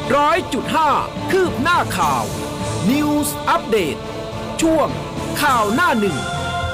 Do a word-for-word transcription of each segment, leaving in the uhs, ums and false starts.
ร้อยจุดห้าคืบหน้าข่าว News Update ช่วงข่าวหน้าหนึ่ง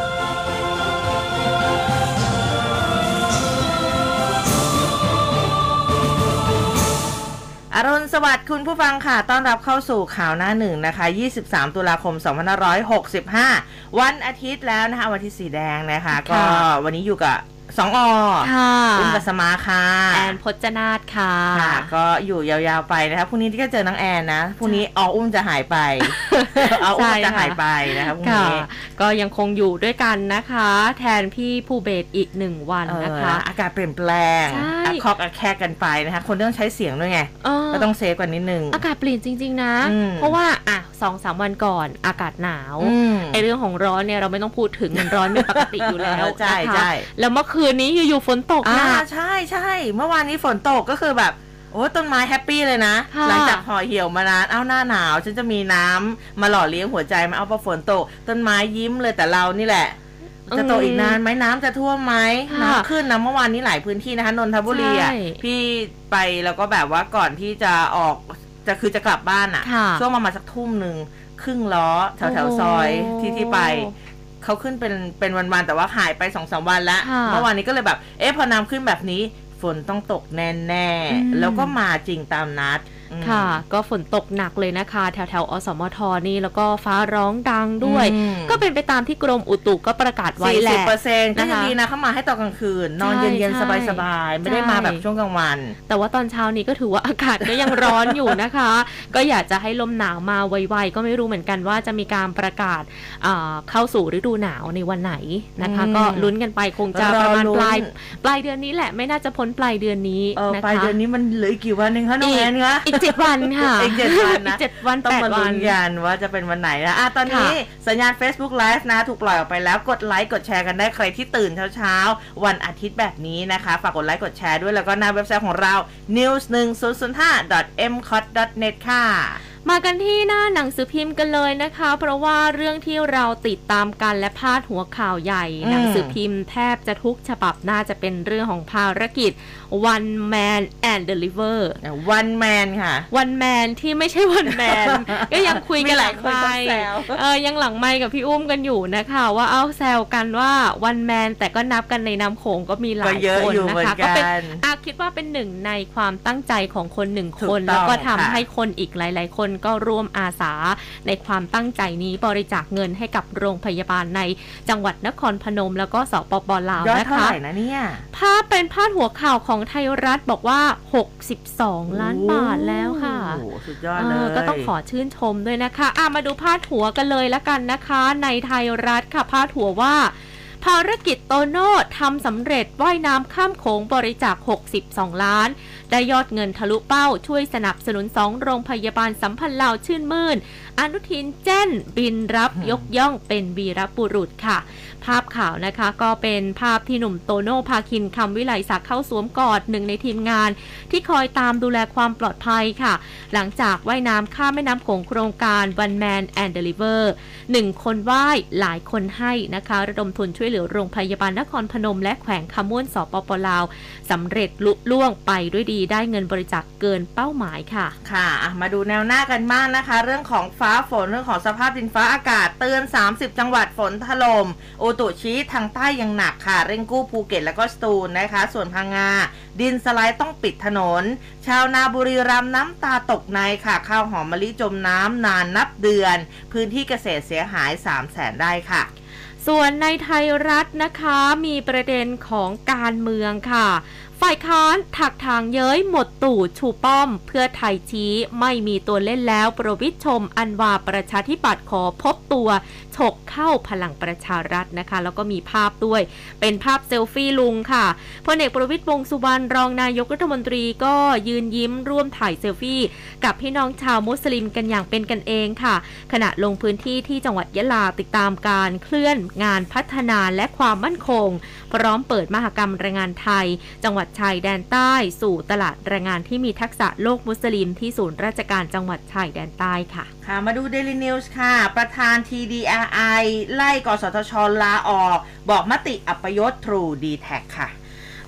อรุณสวัสดิ์คุณผู้ฟังค่ะต้อนรับเข้าสู่ข่าวหน้าหนึ่งนะคะยี่สิบสามตุลาคมสองพันห้าร้อยหกสิบห้าวันอาทิตย์แล้วนะคะวันอาทิตย์สีแดงนะคะก็วันนี้อยู่กับสองออุ้มกัสมาค่ะแอนพจนาถค่ะก็อยู่ยาวๆไปนะคะพรุ่งนี้ที่ก็เจอน้องแอนนะพรุ่งนี้ออุ้มจะหายไปออุ้มจะหายไปนะคะพรุ่งนี้ก็ยังคงอยู่ด้วยกันนะคะแทนพี่ภูเบศอีกหนึ่งวันนะคะอากาศเปลี่ยนแปลงอะคอกอะแคกกันไปนะคะคนต้องใช้เสียงด้วยไงก็ต้องเซฟกันนิดนึงอากาศเปลี่ยนจริงๆนะเพราะว่าอ่ะสองสามวันก่อนอากาศหนาวไอเรื่องของร้อนเนี่ยเราไม่ต้องพูดถึงมันร้อนเป็นปกติอยู่แล้วนะคะแล้วเมื่อคืนนี้อยู่ๆฝนตกนะใช่ใช่เมื่อวานนี้ฝนตกก็คือแบบโอ้ต้นไม้แฮปปี้เลยนะหลังจากห่อเหี่ยวมานานเอ้าหน้าหนาวฉันจะมีน้ำมาหล่อเลี้ยงหัวใจมาเอาพอฝนตกต้นไม้ยิ้มเลยแต่เรานี่แหละจะตกอีกนานไหมน้ำจะท่วมไหมน้ำขึ้นนะเมื่อวานนี้หลายพื้นที่นะคะนนทบุรีอ่ะพี่ไปแล้วก็แบบว่าก่อนที่จะออกจะคือจะกลับบ้านอ่ะช่วงประมาณสักทุ่มหนึ่งครึ่งล้อแถวแถวซอยที่ที่ไปเขาขึ้นเป็นเป็นวันๆแต่ว่าหายไป สองสาม วันแล้วเมื่อวานนี้ก็เลยแบบเอ๊ะพอน้ำขึ้นแบบนี้ฝนต้องตกแน่ๆแล้วก็มาจริงตามนัดค่ะก็ฝนตกหนักเลยนะคะแถวแถวอสมทนี่แล้วก็ฟ้าร้องดังด้วยก็เป็นไปตามที่กรมอุตุก็ประกาศไว้แหละสี่สิบเปอร์เซ็นต์ ก็ยังดีนะเข้ามาให้ตอนกลางคืนนอนเย็นๆสบายๆไม่ได้มาแบบช่วงกลางวันแต่ว่าตอนเช้านี้ก็ถือว่าอากาศก็ยังร้อนอยู่นะคะก็อยากจะให้ลมหนาวมาไวๆก็ไม่รู้เหมือนกันว่าจะมีการประกาศเข้าสู่ฤดูหนาวในวันไหนนะคะก็ลุ้นกันไปคงจะประมาณปลายปลายเดือนนี้แหละไม่น่าจะพ้นปลายเดือนนี้นะคะปลายเดือนนี้มันเหลือกี่วันนึงคะน้องแอนคะอีกเจ็ดวันค่ะอีกเจ็ดวันนะเจ็ดวันต้องมาลุ้นกันว่าจะเป็นวันไหนนะอ่ะตอนนี้สัญญาณ Facebook Live นะถูกปล่อยออกไปแล้วกดไลค์กดแชร์กันได้ใครที่ตื่นเช้าๆวันอาทิตย์แบบนี้นะคะฝากกดไลค์กดแชร์ด้วยแล้วก็หน้าเว็บไซต์ของเรา นิวส์ หนึ่งศูนย์ศูนย์ห้า ดอท เอ็ม คอท ดอท เน็ต ค่ะมากันที่หน้าหนังสือพิมพ์กันเลยนะคะเพราะว่าเรื่องที่เราติดตามกันและพาดหัวข่าวใหญ่หนังสือพิมพ์แทบจะทุกฉบับน่าจะเป็นเรื่องของภารกิจ One Man and Deliver One Man ค่ะ One Man ที่ไม่ใช่ One Man ก็ยังคุยกันหลังไมค์เออยังหลังไมค์กับพี่อุ้มกันอยู่นะคะว่าเอาแซวกันว่า One Man แต่ก็นับกันในน้ำโขงก็มีหลายคนนะคะก็เป็นอาคิดว่าเป็นหนึ่งในความตั้งใจของคนหนึ่งคนแล้วก็ทำให้คนอีกหลายๆคนก็ร่วมอาสาในความตั้งใจนี้บริจาคเงินให้กับโรงพยาบาลในจังหวัดนครพนมแล้วก็สปป.ลาวนะคะยอดเท่าไหร่นะเนี่ยภาพเป็นพาดหัวข่าวของไทยรัฐบอกว่าหกสิบสองล้านบาทแล้วค่ะโอ้สุดยอดเลยก็ต้องขอชื่นชมด้วยนะคะอ่ะมาดูพาดหัวกันเลยละกันนะคะในไทยรัฐค่ะพาดหัวว่าภารกิจโตโน่ทำสำเร็จว่ายน้ำข้ามโขงบริจาคหกสิบสองล้านได้ยอดเงินทะลุเป้าช่วยสนับสนุนสองโรงพยาบาลสัมพันธ์ลาวชื่นมื่นอนุทินแจ้นบินรับยกย่องเป็นวีรบุรุษค่ะภาพข่าวนะคะก็เป็นภาพที่หนุ่มโตโน่ภาคินคำวิไลศักดิ์เข้าสวมกอดหนึ่งในทีมงานที่คอยตามดูแลความปลอดภัยค่ะหลังจากว่ายน้ำข้ามแม่น้ำโขงโครงการ One Man and Deliver หนึ่งคนว่ายหลายคนให้นะคะระดมทุนช่วยเหลือโรงพยาบาลนครพนมและแขวงคำม่วนสปป.ลาวสำเร็จลุล่วงไปด้วยดีได้เงินบริจาคเกินเป้าหมายค่ะค่ะมาดูแนวหน้ากันบ้าง นะคะเรื่องของฟ้าฝนเรื่องของสภาพดินฟ้าอากาศเตือนสามสิบจังหวัดฝนถล่มอุตุชี้ทางใต้ยังหนักค่ะเร่งกู้ภูเก็ตและก็สตูลนะคะส่วนพังงาดินสไลด์ต้องปิดถนนชาวนาบุรีรัมย์น้ำตาตกในค่ะข้าวหอมมะลิจมน้ำนานนับเดือนพื้นที่เกษตรเสียหาย สามแสน ไร่ค่ะส่วนในไทยรัฐนะคะมีประเด็นของการเมืองค่ะฝ่ายค้านถักทางเย้ยหมดตู่ชูป้อมเพื่อไทยชี้ไม่มีตัวเล่นแล้วประวิตรชมอันวาประชาธิปัตย์ขอพบตัวฉกเข้าพลังประชารัฐนะคะแล้วก็มีภาพด้วยเป็นภาพเซลฟี่ลุงค่ะพลเอกประวิตรวงษ์สุวรรณรองนายกรัฐมนตรีก็ยืนยิ้มร่วมถ่ายเซลฟี่กับพี่น้องชาวมุสลิมกันอย่างเป็นกันเองค่ะขณะลงพื้นที่ที่จังหวัดยะลาติดตามการเคลื่อนงานพัฒนาและความมั่นคงพร้อมเปิดมหกรรมแรงงานไทยจังหวัดชายแดนใต้สู่ตลาดแรงงานที่มีทักษะโลกมุสลิมที่ศูนย์ราชการจังหวัดชายแดนใต้ค่ะค่ะมาดู Daily News ค่ะประธาน ที ดี อาร์ ไอ ไล่กสทช.ลาออกบอกมติอัปยศ True ดี แท็ก ค่ะ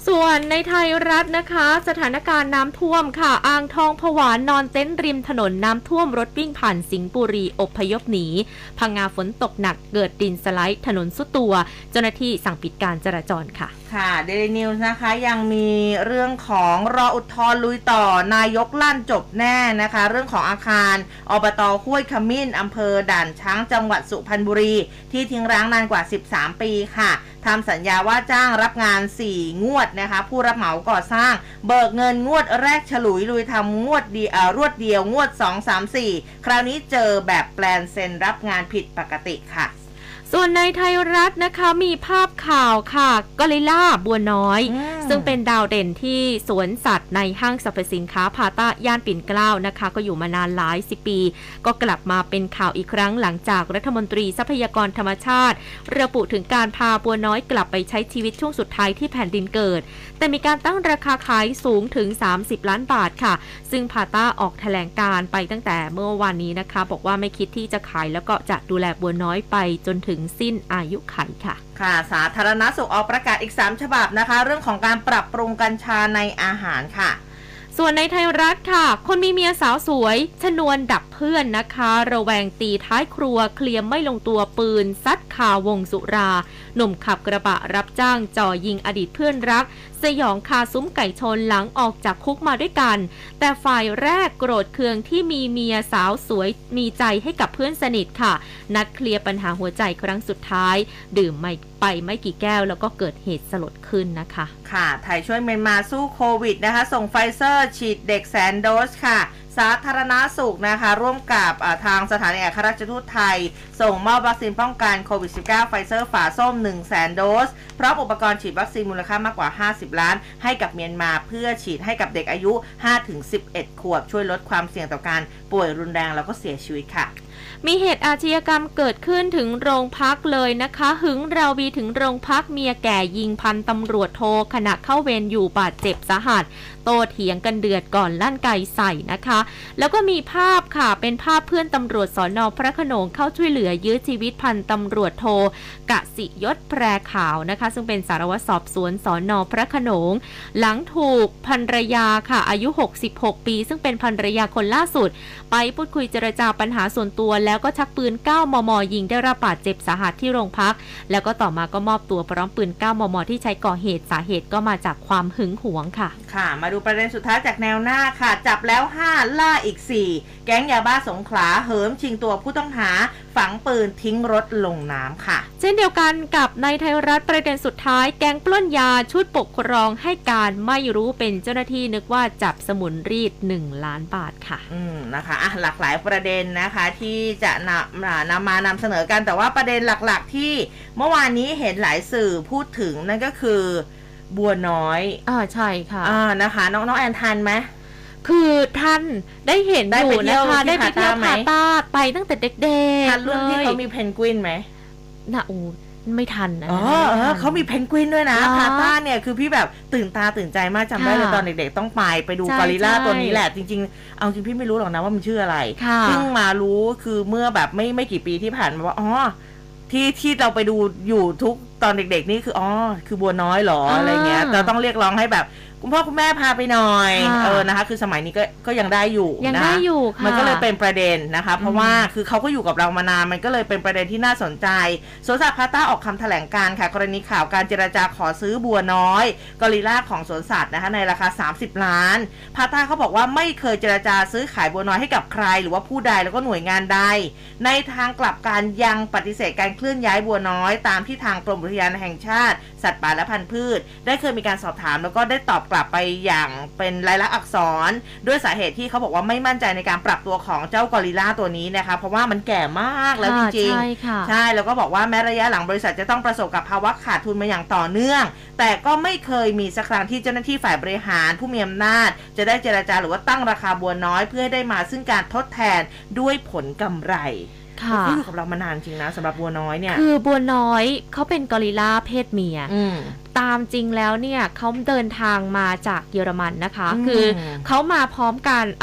ส่วนในไทยรัฐนะคะสถานการณ์น้ำท่วมค่ะอ่างทองผวานอนเต็นท์ริมถนนน้ำท่วมรถวิ่งผ่านสิงห์บุรีอพยพหนีพังงาฝนตกหนักเกิดดินสไลด์ถนนสุดตัวเจ้าหน้าที่สั่งปิดการจราจรค่ะค่ะ Daily News นะคะยังมีเรื่องของรออุทธรณ์ลุยต่อนายกลั่นจบแน่นะคะเรื่องของอาคารอบต.ห้วยขมิ้นอำเภอด่านช้างจังหวัดสุพรรณบุรีที่ทิ้งร้างนานกว่าสิบสามปีค่ะทำสัญญาว่าจ้างรับงานสี่งวดนะคะผู้รับเหมาก่อสร้างเบิกเงินงวดแรกฉลุยลุยทำงวดเดียวรวดเดียวงวดสอง สาม สี่คราวนี้เจอแบบแปลนเซ็นรับงานผิดปกติค่ะส่วนในไทยรัฐนะคะมีภาพข่าวค่ะกอริลลาบัวน้อยซึ่งเป็นดาวเด่นที่สวนสัตว์ในห้างสรรพสินค้าพาต้าย่านปิ่นเกล้านะคะก็อยู่มานานหลายสิบปีก็กลับมาเป็นข่าวอีกครั้งหลังจากรัฐมนตรีทรัพยากรธรรมชาติระบุถึงการพาบัวน้อยกลับไปใช้ชีวิตช่วงสุดท้ายที่แผ่นดินเกิดแต่มีการตั้งราคาขายสูงถึงสามสิบล้านบาทค่ะซึ่งพาต้าออกแถลงการไปตั้งแต่เมื่อวานนี้นะคะบอกว่าไม่คิดที่จะขายแล้วก็จะดูแลบัวน้อยไปจนถึงสิ้นอายุไขค่ะค่ะสาธารณสุขออกประกาศอีกสามฉบับนะคะเรื่องของการปรับปรุงกัญชาในอาหารค่ะส่วนในไทยรัฐค่ะคนมีเมียสาวสวยชนวนดับเพื่อนนะคะระแวงตีท้ายครัวเคลียร์ไม่ลงตัวปืนซัดคาวงสุราหนุ่มขับกระบะรับจ้างจ่อยิงอดีตเพื่อนรักสยองคาซุ้มไก่ชนหลังออกจากคุกมาด้วยกันแต่ฝ่ายแรกโกรธเคืองที่มีเมียสาวสวยมีใจให้กับเพื่อนสนิทค่ะนัดเคลียร์ปัญหาหัวใจครั้งสุดท้ายดื่มไม่ไปไม่กี่แก้วแล้วก็เกิดเหตุสลดขึ้นนะคะค่ะไทยช่วยเมียนมาสู้โควิดนะคะส่งไฟเซอร์ฉีดเด็กแสนโดสค่ะสาธารณสุขนะคะร่วมกับทางสถานเอกอัครราชทูตไทยส่งมอบวัคซีนป้องกันโควิด สิบเก้า ไฟเซอร์ฝาส้ม หนึ่งแสน โดสพร้อมอุปกรณ์ฉีดวัคซีนมูลค่ามากกว่าห้าสิบล้านให้กับเมียนมาเพื่อฉีดให้กับเด็กอายุ ห้าถึงสิบเอ็ด ขวบช่วยลดความเสี่ยงต่อการป่วยรุนแรงแล้วก็เสียชีวิตค่ะมีเหตุอาชญากรรมเกิดขึ้นถึงโรงพักเลยนะคะหึงราวีถึงโรงพักเมียแก่ยิงพันตำรวจโทขณะเข้าเวรอยู่บาดเจ็บสาหัสโตเถียงกันเดือดก่อนลั่นไกใส่นะคะแล้วก็มีภาพค่ะเป็นภาพเพื่อนตำรวจสน.พระโขนงเข้าช่วยเหลือยื้อชีวิตพันตำรวจโทกสิยศแพรขาวนะคะซึ่งเป็นสารวัตรสอบสวนสน.พระโขนงหลังถูกภรรยาค่ะอายุหกสิบหกปีซึ่งเป็นภรรยาคนล่าสุดไปพูดคุยเจรจาปัญหาส่วนตัวแล้วก็ชักปืน เก้ามม ยิงได้รับบาดเจ็บสาหัสที่โรงพักแล้วก็ต่อมาก็มอบตัวพร้อมปืน เก้ามม ที่ใช้ก่อเหตุสาเหตุก็มาจากความหึงหวงค่ะค่ะมาดูประเด็นสุดท้ายจากแนวหน้าค่ะจับแล้วห้าล่าอีกสี่แก๊งยาบ้าสงขลาเหิมชิงตัวผู้ต้องหาฝังปืนทิ้งรถลงน้ำค่ะเช่นเดียวกันกับในไทยรัฐประเด็นสุดท้ายแก๊งปล้นยาชุดปกครองให้การไม่รู้เป็นเจ้าหน้าที่นึกว่าจับสมุนรีดหนึ่งล้านบาทค่ะอืมนะคะอ่ะหลากหลายประเด็นนะคะที่จะนำนำมานำเสนอกันแต่ว่าประเด็นหลักๆที่เมื่อวานนี้เห็นหลายสื่อพูดถึงนั่นก็คือบัวน้อยอ่าใช่ค่ะอ่านะคะน้องๆแอนทันไหมคือท่านได้เห็นอยู่นะคะได้ไปเที่ยวพาต้าไปตั้งแต่เด็กๆทันรุ่นที่เขามีเพนกวินไหมน่ะอูไม่ทันนะอ๋อเขามีเพนกวินด้วยนะพาต้าเนี่ยคือพี่แบบตื่นตาตื่นใจมากจำได้เลยตอนเด็กๆต้องไปไปดูกอริลลาตัวนี้แหละจริงๆเอาจริงพี่ไม่รู้หรอกนะว่ามันชื่ออะไรเพิ่งมารู้คือเมื่อแบบไม่ไม่กี่ปีที่ผ่านมาว่าอ๋อที่ที่เราไปดูอยู่ทุกตอนเด็กๆนี่คืออ๋อคือบัวน้อยหรออะไรเงี้ยเราต้องเรียกร้องให้แบบคุณพ่อคุณแม่พาไปหน่อยเออนะคะคือสมัยนี้ก็ก็ยังได้อยู่ยังได้อยู่ค่ะมันก็เลยเป็นประเด็นนะคะเพราะว่าคือเขาก็อยู่กับเรามานานมันก็เลยเป็นประเด็นที่น่าสนใจสวนสัตว์พาต้าออกคำแถลงการค่ะกรณีข่าวการเจรจาขอซื้อบัวน้อยกอริลลาของสวนสัตว์นะคะในราคาสามสิบล้านพาต้าเขาบอกว่าไม่เคยเจรจาซื้อขายบัวน้อยให้กับใครหรือว่าผู้ใดแล้วก็หน่วยงานใดในทางกลับกันยังปฏิเสธการเคลื่อนย้ายบัวน้อยตามที่ทางกรมอุทยานแห่งชาติสัตว์ป่าและพันธุ์พืชได้เคยมีการสอบถามแล้วก็ได้ตอบกลับไปอย่างเป็นลายลักษณ์อักษรด้วยสาเหตุที่เขาบอกว่าไม่มั่นใจในการปรับตัวของเจ้ากอริลลาตัวนี้นะคะเพราะว่ามันแก่มากแล้วจริงๆใช่ค่ะใช่แล้วก็บอกว่าแม้ระยะหลังบริษัทจะต้องประสบกับภาวะขาดทุนมาอย่างต่อเนื่องแต่ก็ไม่เคยมีสักครั้งที่เจ้าหน้าที่ฝ่ายบริหารผู้มีอำนาจจะได้เจรจาหรือว่าตั้งราคาบัวน้อยเพื่อให้ได้มาซึ่งการทดแทนด้วยผลกำไรเขาอยู่กับเรามานานจริงนะสำหรับบัวน้อยเนี่ยคือบัวน้อยเขาเป็นกอริลลาเพศเมียตามจริงแล้วเนี่ยเขาเดินทางมาจากเยอรมันนะคะคือเขามาพร้อมกัน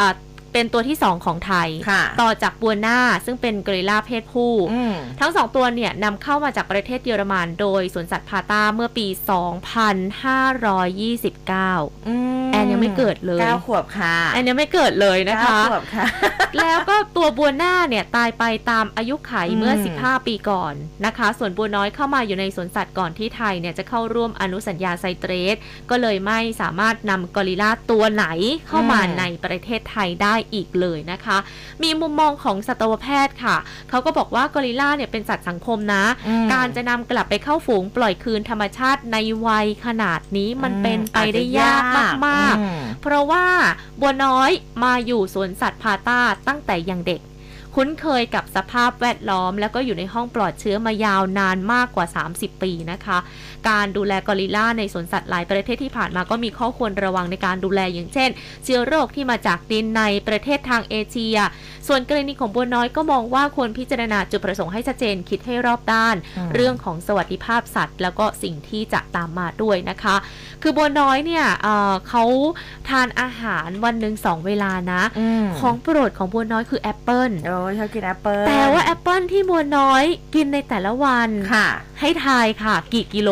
เป็นตัวที่สองของไทยต่อจากบัวหน้าซึ่งเป็นกอริลลาเพศผู้ทั้งสองตัวเนี่ยนำเข้ามาจากประเทศเยอรมันโดยสวนสัตว์พาต้าเมื่อปี สองพันห้าร้อยยี่สิบเก้า แอนยังไม่เกิดเลยเก้าขวบค่ะแอนยังไม่เกิดเลยนะคะเก้าขวบค่ะแล้วก็ตัวบัวหน้าเนี่ยตายไปตามอายุไขเมื่อสิบห้าปีก่อนนะคะส่วนบัวน้อยเข้ามาอยู่ในสวนสัตว์ก่อนที่ไทยเนี่ยจะเข้าร่วมอนุสัญญาไซเตรสก็เลยไม่สามารถนำกอริลลาตัวไหนเข้ามาในประเทศไทยได้อีกเลยนะคะมีมุมมองของสัตวแพทย์ค่ะเขาก็บอกว่ากอริลลาเนี่ยเป็นสัตว์สังคมนะการจะนำกลับไปเข้าฝูงปล่อยคืนธรรมชาติในวัยขนาดนี้มันเป็นไปได้ยากมากๆเพราะว่าบัวน้อยมาอยู่สวนสัตว์พาต้าตั้งแต่ยังเด็กคุ้นเคยกับสภาพแวดล้อมแล้วก็อยู่ในห้องปลอดเชื้อมายาวนานมากกว่าสามสิบปีนะคะการดูแลกอริลลาในสวนสัตว์หลายประเทศที่ผ่านมาก็มีข้อควรระวังในการดูแลอย่างเช่นเชื้อโรคที่มาจากดินในประเทศทางเอเชียส่วนกรณีของบัวน้อยก็มองว่าควรพิจารณาจุดประสงค์ให้ชัดเจนคิดให้รอบด้านเรื่องของสวัสดิภาพสัตว์แล้วก็สิ่งที่จะตามมาด้วยนะคะคือบัวน้อยเนี่ย เอ่อ เขาทานอาหารวันหนึ่งสองเวลานะของโปรดของบัวน้อยคือแอปเปิ้ลโอ้ชอบกินแอปเปิ้ลแต่ว่าแอปเปิ้ลที่บัวน้อยกินในแต่ละวันค่ะให้ทายค่ะกี่กิโล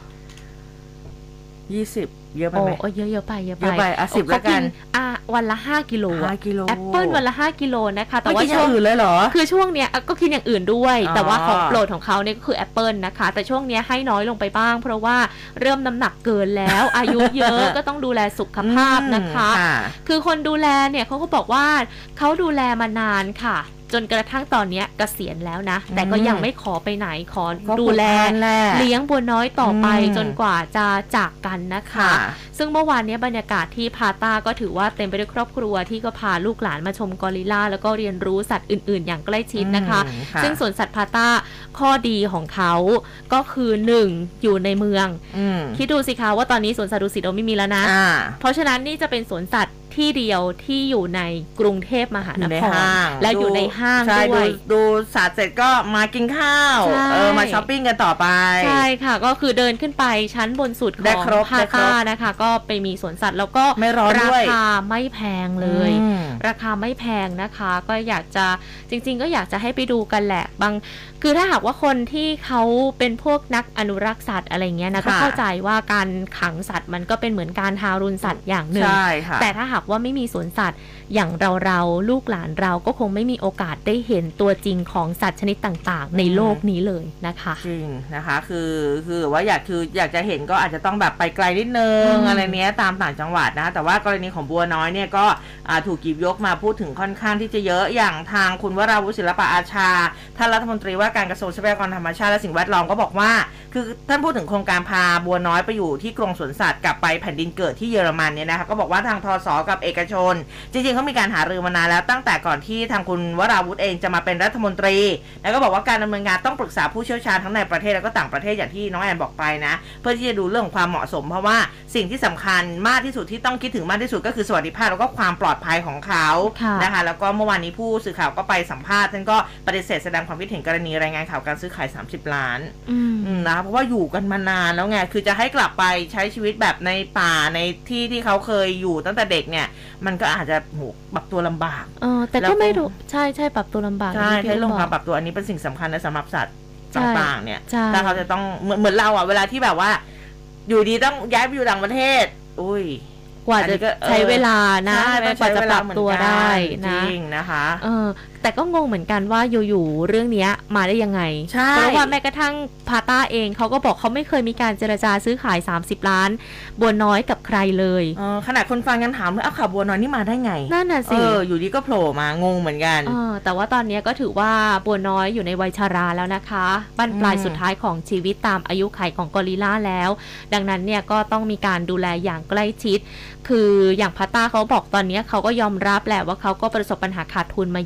ยี่สิบเยอะไปไหมโอ้เยอะเยอะไปเยอะไปเยอะไปอ่ะสิบแล้วกันอ่ะวันละห้ากิโลห้ากิโลแอปเปิ้ลวันละห้ากิโลนะคะแต่ว่าช่วงอื่นเลยเหรอคือช่วงเนี้ยก็กินอย่างอื่นด้วยแต่ว่าของโปรดของเขาเนี่ยก็คือแอปเปิ้ลนะคะแต่ช่วงเนี้ยให้น้อยลงไปบ้างเพราะว่าเริ่มน้ำหนักเกินแล้วอายุเยอะก็ต้องดูแลสุขภาพนะคะคือคนดูแลเนี่ยเขาก็บอกว่าเขาดูแลมานานค่ะจนกระทั่งตอนนี้เกษียณแล้วนะแต่ก็ยังไม่ขอไปไหนขอดูแลเลี้ยงบัวน้อยต่อไปจนกว่าจะจากกันนะคะซึ่งเมื่อวานนี้บรรยากาศที่พาต้าก็ถือว่าเต็มไปด้วยครอบครัวที่ก็พาลูกหลานมาชมกอริลลาแล้วก็เรียนรู้สัตว์อื่นๆอย่างใกล้ชิดนะคะซึ่งสวนสัตว์พาต้าข้อดีของเขาก็คือหนึ่งอยู่ในเมืองคิดดูสิคะว่าตอนนี้สวนสัตว์ดุสิตไม่มีแล้วนะเพราะฉะนั้นนี่จะเป็นสวนสัตว์ที่เดียวที่อยู่ในกรุงเทพมหานครและอยู่ในห้างด้วยดูสัตว์เสร็จก็มากินข้าวเออมาช้อปปิ้งกันต่อไปใช่ค่ะก็คือเดินขึ้นไปชั้นบนสุดของพาต้านะคะก็ไปมีสวนสัตว์แล้วก็ราคาไม่แพงเลยราคาไม่แพงนะคะก็อยากจะจริงๆก็อยากจะให้ไปดูกันแหละบางคือถ้าหากว่าคนที่เขาเป็นพวกนักอนุรักษ์สัตว์อะไรเงี้ยนะก็เข้าใจว่าการขังสัตว์มันก็เป็นเหมือนการทารุณสัตว์อย่างหนึ่งแต่ถ้าหากว่าไม่มีสวนสัตว์อย่างเราเราลูกหลานเราก็คงไม่มีโอกาสได้เห็นตัวจริงของสัตว์ชนิดต่างๆในโลกนี้เลยนะคะจริงนะคะคือคือว่าอยากคืออยากจะเห็นก็อาจจะต้องแบบไปไกลนิดนึงอะไรเนี้ยตามต่างจังหวัดนะแต่ว่ากรณีของบัวน้อยเนี่ยก็ถูกหยิบยกมาพูดถึงค่อนข้างที่จะเยอะอย่างทางคุณวราวุฒิศิลปะอาชาท่านรัฐมนตรีว่าการกระทรวงทรัพยากรธรรมชาติและสิ่งแวดล้อมก็บอกว่าคือท่านพูดถึงโครงการพาบัวน้อยไปอยู่ที่กรงสวนสัตว์กลับไปแผ่นดินเกิดที่เยอรมันเนี่ยนะคะก็บอกว่าทางทส.กับเอกชนจริงๆเขามีการหารือมานานแล้วตั้งแต่ก่อนที่ทางคุณวราวุฒิเองจะมาเป็นรัฐมนตรีแล้วก็บอกว่าการดำเนินงานต้องปรึกษาผู้เชี่ยวชาญทั้งในประเทศแล้วก็ต่างประเทศอย่างที่น้องแอนบอกไปนะเพื่อที่จะดูเรื่องของความเหมาะสมเพราะว่าสิ่งที่สำคัญมากที่สุดที่ต้องคิดถึงมากที่สุดก็คือสวัสดิภาพแล้วก็ความปลอดภัยของเขานะคะแล้วก็เมื่อวานนี้ผู้สื่อข่าวก็ไปสัมภาษณ์ท่านก็ปฏิเสธแสดงความคิดเห็นกรณีรายงานข่าวการซื้อขายสามสิบล้านนะเพราะว่าอยู่กันมานานแล้วไงคือจะให้กลับไปใช้ชีวิตแบบในป่าในที่ที่เขาเคยอยู่ตั้งแต่เด็กเนี่ยมันก็อาจจะโหปรับตัวลำบากเออแต่ก็ไม่รู้ใช่ใช่ปรับตัวลำบากใช่ใช้ลงมาปรับตัวอันนี้เป็นสิ่งสำคัญในสำหรับสัตว์ต่างๆเนี่ยถ้าเขาจะต้องเหมือนเหมือนเราอ่ะเวลาที่แบบว่าอยู่ดีต้องย้ายไปอยู่ต่างประเทศอุ้ยกว่าจะใช้เวลานะกว่าจะปรับตัวได้นะจริงนะคะเออแต่ก็งงเหมือนกันว่าอยู่ๆเรื่องนี้มาได้ยังไงเพราะว่าแม้กระทั่งพาต้าเองเขาก็บอกเขาไม่เคยมีการเจรจาซื้อขายสามสิบล้านบัวน้อยกับใครเลยเออขนาดคนฟังกันถามเลยอ้าวข่าวบัวน้อยนี่มาได้ไงนั่นน่ะสิเอออยู่ดีก็โผล่มางงเหมือนกันเออแต่ว่าตอนนี้ก็ถือว่าบัวน้อยอยู่ในวัยชราแล้วนะคะบั้นปลายสุดท้ายของชีวิตตามอายุขัยของกอริลลาแล้วดังนั้นเนี่ยก็ต้องมีการดูแลอย่างใกล้ชิดคืออย่างพาต้าเขาบอกตอนนี้เขาก็ยอมรับแหละว่าเขาก็ประสบปัญหาขาดทุนมาอย่างต่อเนื่อง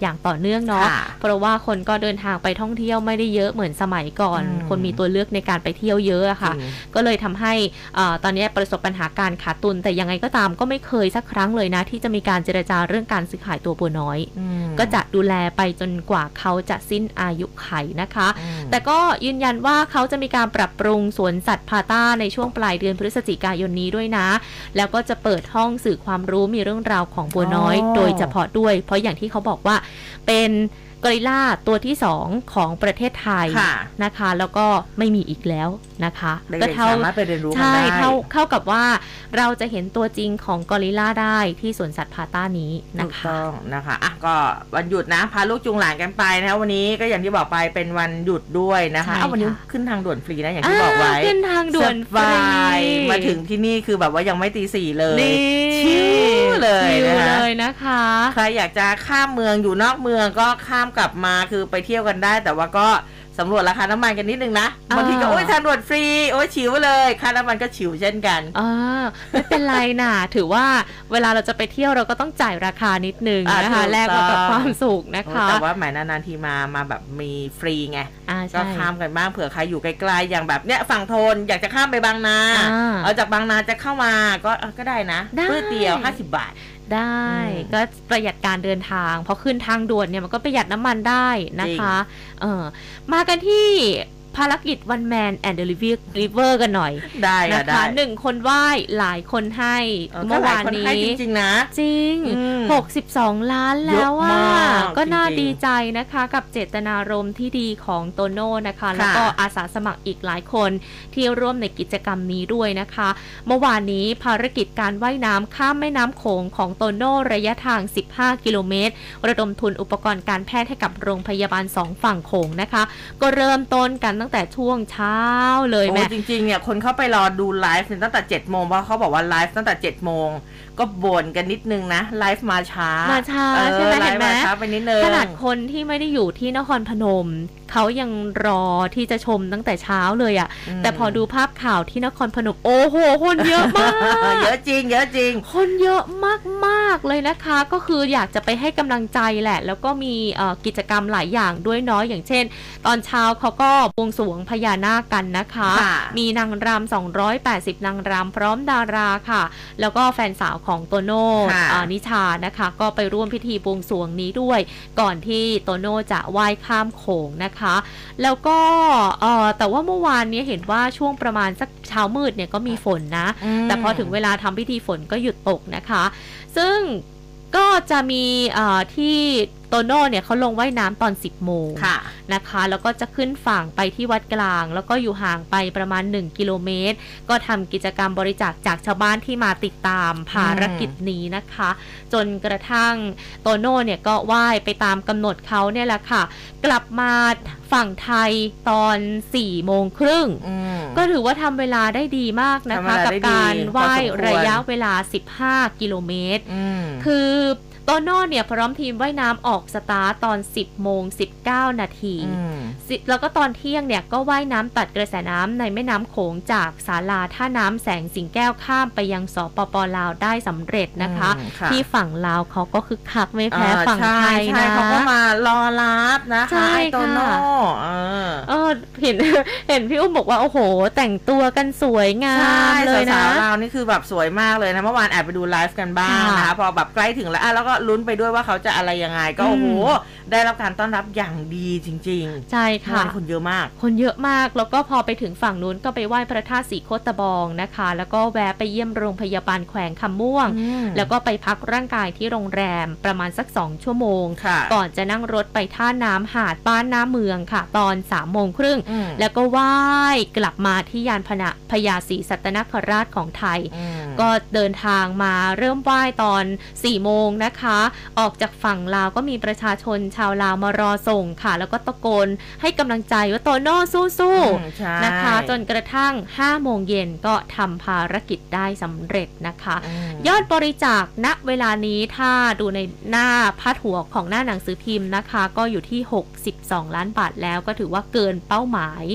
นื่องเนาะเพราะว่าคนก็เดินทางไปท่องเที่ยวไม่ได้เยอะเหมือนสมัยก่อนคนมีตัวเลือกในการไปเที่ยวเยอะอะค่ะก็เลยทำให้ตอนนี้ประสบปัญหาการขาดทุนแต่ยังไงก็ตามก็ไม่เคยสักครั้งเลยนะที่จะมีการเจรจาเรื่องการซื้อขายตัวบัวน้อยก็จะดูแลไปจนกว่าเขาจะสิ้นอายุไขนะคะแต่ก็ยืนยันว่าเขาจะมีการปรับปรุงสวนสัตว์พาต้าในช่วงปลายเดือนพฤศจิกายนนี้ด้วยนะแล้วก็จะเปิดห้องสื่อความรู้มีเรื่องราวของบัวน้อยโดยเฉพาะด้วยเพราะอย่างที่เขาบอกว่าเป็นกอริลลาตัวที่สองของประเทศไทยนะคะแล้วก็ไม่มีอีกแล้วนะคะก็เท่าสามารถไปเรียนรู้กันได้ใช่เท่าเข้ากับว่าเราจะเห็นตัวจริงของกอริลลาได้ที่สวนสัตว์พาต้านี้นะคะถูกต้องนะคะอ่ะก็วันหยุดนะพาลูกจูงหลานกันไปนะวันนี้ก็อย่างที่บอกไปเป็นวันหยุดด้วยนะคะเอาวันนี้ขึ้นทางด่วนฟรีนะอย่างที่บอกไว้ขึ้นทางด่วนฟรีมาถึงที่นี่คือแบบว่ายังไม่ตีสี่เลยชิวเลยนะคะใครอยากจะข้ามเมืองอยู่นอกเมืองก็ข้ามกลับมาคือไปเที่ยวกันได้แต่ว่าก็สำรวจราคาน้ำมันกันนิดนึงนะบางทีก็โอ้ยทางด่วนฟรีโอ้ยฉิวเลยค่าน้ำมันก็ฉิวเช่นกันอ่าไม่เป็นไรน่ะถือว่าเวลาเราจะไปเที่ยวเราก็ต้องจ่ายราคานิดนึงนะคะแลกกับความสุขนะคะแต่ว่าหมายนานๆทีมามาแบบมีฟรีไงก็ข้ามกันบ้างเผื่อใครอยู่ไกลๆอย่างแบบเนี้ยฝั่งทนอยากจะข้ามไปบางนาเอาจากบางนาจะเข้ามาก็ก็ได้นะเพื่อเดียวห้าสิบบาทได้ก็ประหยัดการเดินทางเพราะขึ้นทางด่วนเนี่ยมันก็ประหยัดน้ำมันได้นะคะเออมากันที่ภารกิจ One Man and the River กันหน่อยได้นะคะหนึ่งคนไหว้หลายคนให้เมื่อวานนี้จริงๆนะจริงหกสิบสองล้านแล้วอ่ะก็น่าดีใจนะคะกับเจตนารมณ์ที่ดีของโตโน่นะคะแล้วก็อาสาสมัครอีกหลายคนที่ร่วมในกิจกรรมนี้ด้วยนะคะเมื่อวานนี้ภารกิจการว่ายน้ำข้ามแม่น้ำโขงของโตโน่ระยะทางสิบห้ากิโลเมตรระดมทุนอุปกรณ์การแพทย์ให้กับโรงพยาบาลสองฝั่งโขงนะคะก็เริ่มต้นกันตั้งแต่ช่วงเช้าเลยแม่จริงๆเนี่ยคนเข้าไปรอดูไลฟ์ตั้งแต่เจ็ดโมงเพราะเขาบอกว่าไลฟ์ตั้งแต่เจ็ดโมงก็บ่นกันนิดนึงนะไลฟ์มาช้ามาช้าใช่ไหมเห็นไหมช้าไปนิดนึงขนาดคนที่ไม่ได้อยู่ที่นครพนมเขายังรอที่จะชมตั้งแต่เช้าเลยอ่ะแต่พอดูภาพข่าวที่นครพนมโอ้โหคนเยอะมากเยอะจริงเยอะจริงคนเยอะมากๆเลยนะคะก็คืออยากจะไปให้กำลังใจแหละแล้วก็มีกิจกรรมหลายอย่างด้วยเนาะอย่างเช่นตอนเช้าเขาก็บวงสรวงพญานาคกันนะคะมีนางรำสองร้อยแปดสิบนางรำพร้อมดาราค่ะแล้วก็แฟนสาวของโตโน่นิชานะคะก็ไปร่วมพิธีบวงสรวงนี้ด้วยก่อนที่โตโน่จะว่ายข้ามโขงนะคะแล้วก็แต่ว่าเมื่อวานนี้เห็นว่าช่วงประมาณสักเช้ามืดเนี่ยก็มีฝนนะแต่พอถึงเวลาทำพิธีฝนก็หยุดตกนะคะซึ่งก็จะมีที่โตโน่เนี่ยเขาลงว่ายน้ำตอนสิบโมงนะคะแล้วก็จะขึ้นฝั่งไปที่วัดกลางแล้วก็อยู่ห่างไปประมาณหนึ่งกิโลเมตรก็ทำกิจกรรมบริจาคจากชาวบ้านที่มาติดตามภารกิจนี้นะคะจนกระทั่งโตโน่เนี่ยก็ว่ายไปตามกำหนดเขาเนี่ยแหละค่ะกลับมาฝั่งไทยตอนสี่โมงครึ่งก็ถือว่าทำเวลาได้ดีมากนะคะกับการว่ายระยะเวลาสิบห้ากิโลเมตรคือโตโน่เนี่ยพร้อมทีมว่ายน้ำออกสตาร์ตตอนสิบโมงสิบเก้านาทีแล้วก็ตอนเที่ยงเนี่ยก็ว่ายน้ำตัดกระแสน้ำในแม่น้ำโขงจากศาลาท่าน้ำแสงสิงแก้วข้ามไปยังสปป.ลาวได้สำเร็จนะคะที่ฝั่งลาวเขาก็คึกคักไม่แพ้ฝั่งไทยนะเขาก็มารอรับนะคะไอโตโน่เออเห็นเห็นพี่อุ้มบอกว่าโอ้โหแต่งตัวกันสวยงามเลยนะสาวลาวนี่คือแบบสวยมากเลยนะเมื่อวานแอบไปดูไลฟ์กันบ้างนะคะพอแบบใกล้ถึงแล้วแล้วก็ลุ้นไปด้วยว่าเขาจะอะไรยังไงก็โอ้โหได้รับการต้อนรับอย่างดีจริงๆใช่ค่ะคนเยอะมากคนเยอะมากแล้วก็พอไปถึงฝั่งนู้นก็ไปไหว้พระธาตุสีโคตบองนะคะแล้วก็แวะไปเยี่ยมโรงพยาบาลแขวงคำม่วงแล้วก็ไปพักร่างกายที่โรงแรมประมาณสักสองชั่วโมงก่อนจะนั่งรถไปท่าน้ำหาดบ้านน้าเมืองค่ะตอนสามโมงครึ่งแล้วก็ไหว้กลับมาที่ยานพญาศรีสัตนคราชของไทยก็เดินทางมาเริ่มไหว้ตอนสี่โมงนะคะออกจากฝั่งลาวก็มีประชาชนชาวลาวมารอส่งค่ะแล้วก็ตะโกนให้กำลังใจว่าโตโน่สู้ๆนะคะจนกระทั่งห้าโมงเย็นก็ทำภารกิจได้สำเร็จนะคะยอดบริจาคณเวลานี้ถ้าดูในหน้าพาดหัวของหน้าหนังสือพิมพ์นะคะก็อยู่ที่หกสิบสองล้านบาทแล้วก็ถือว่าเกินเป้าหมาย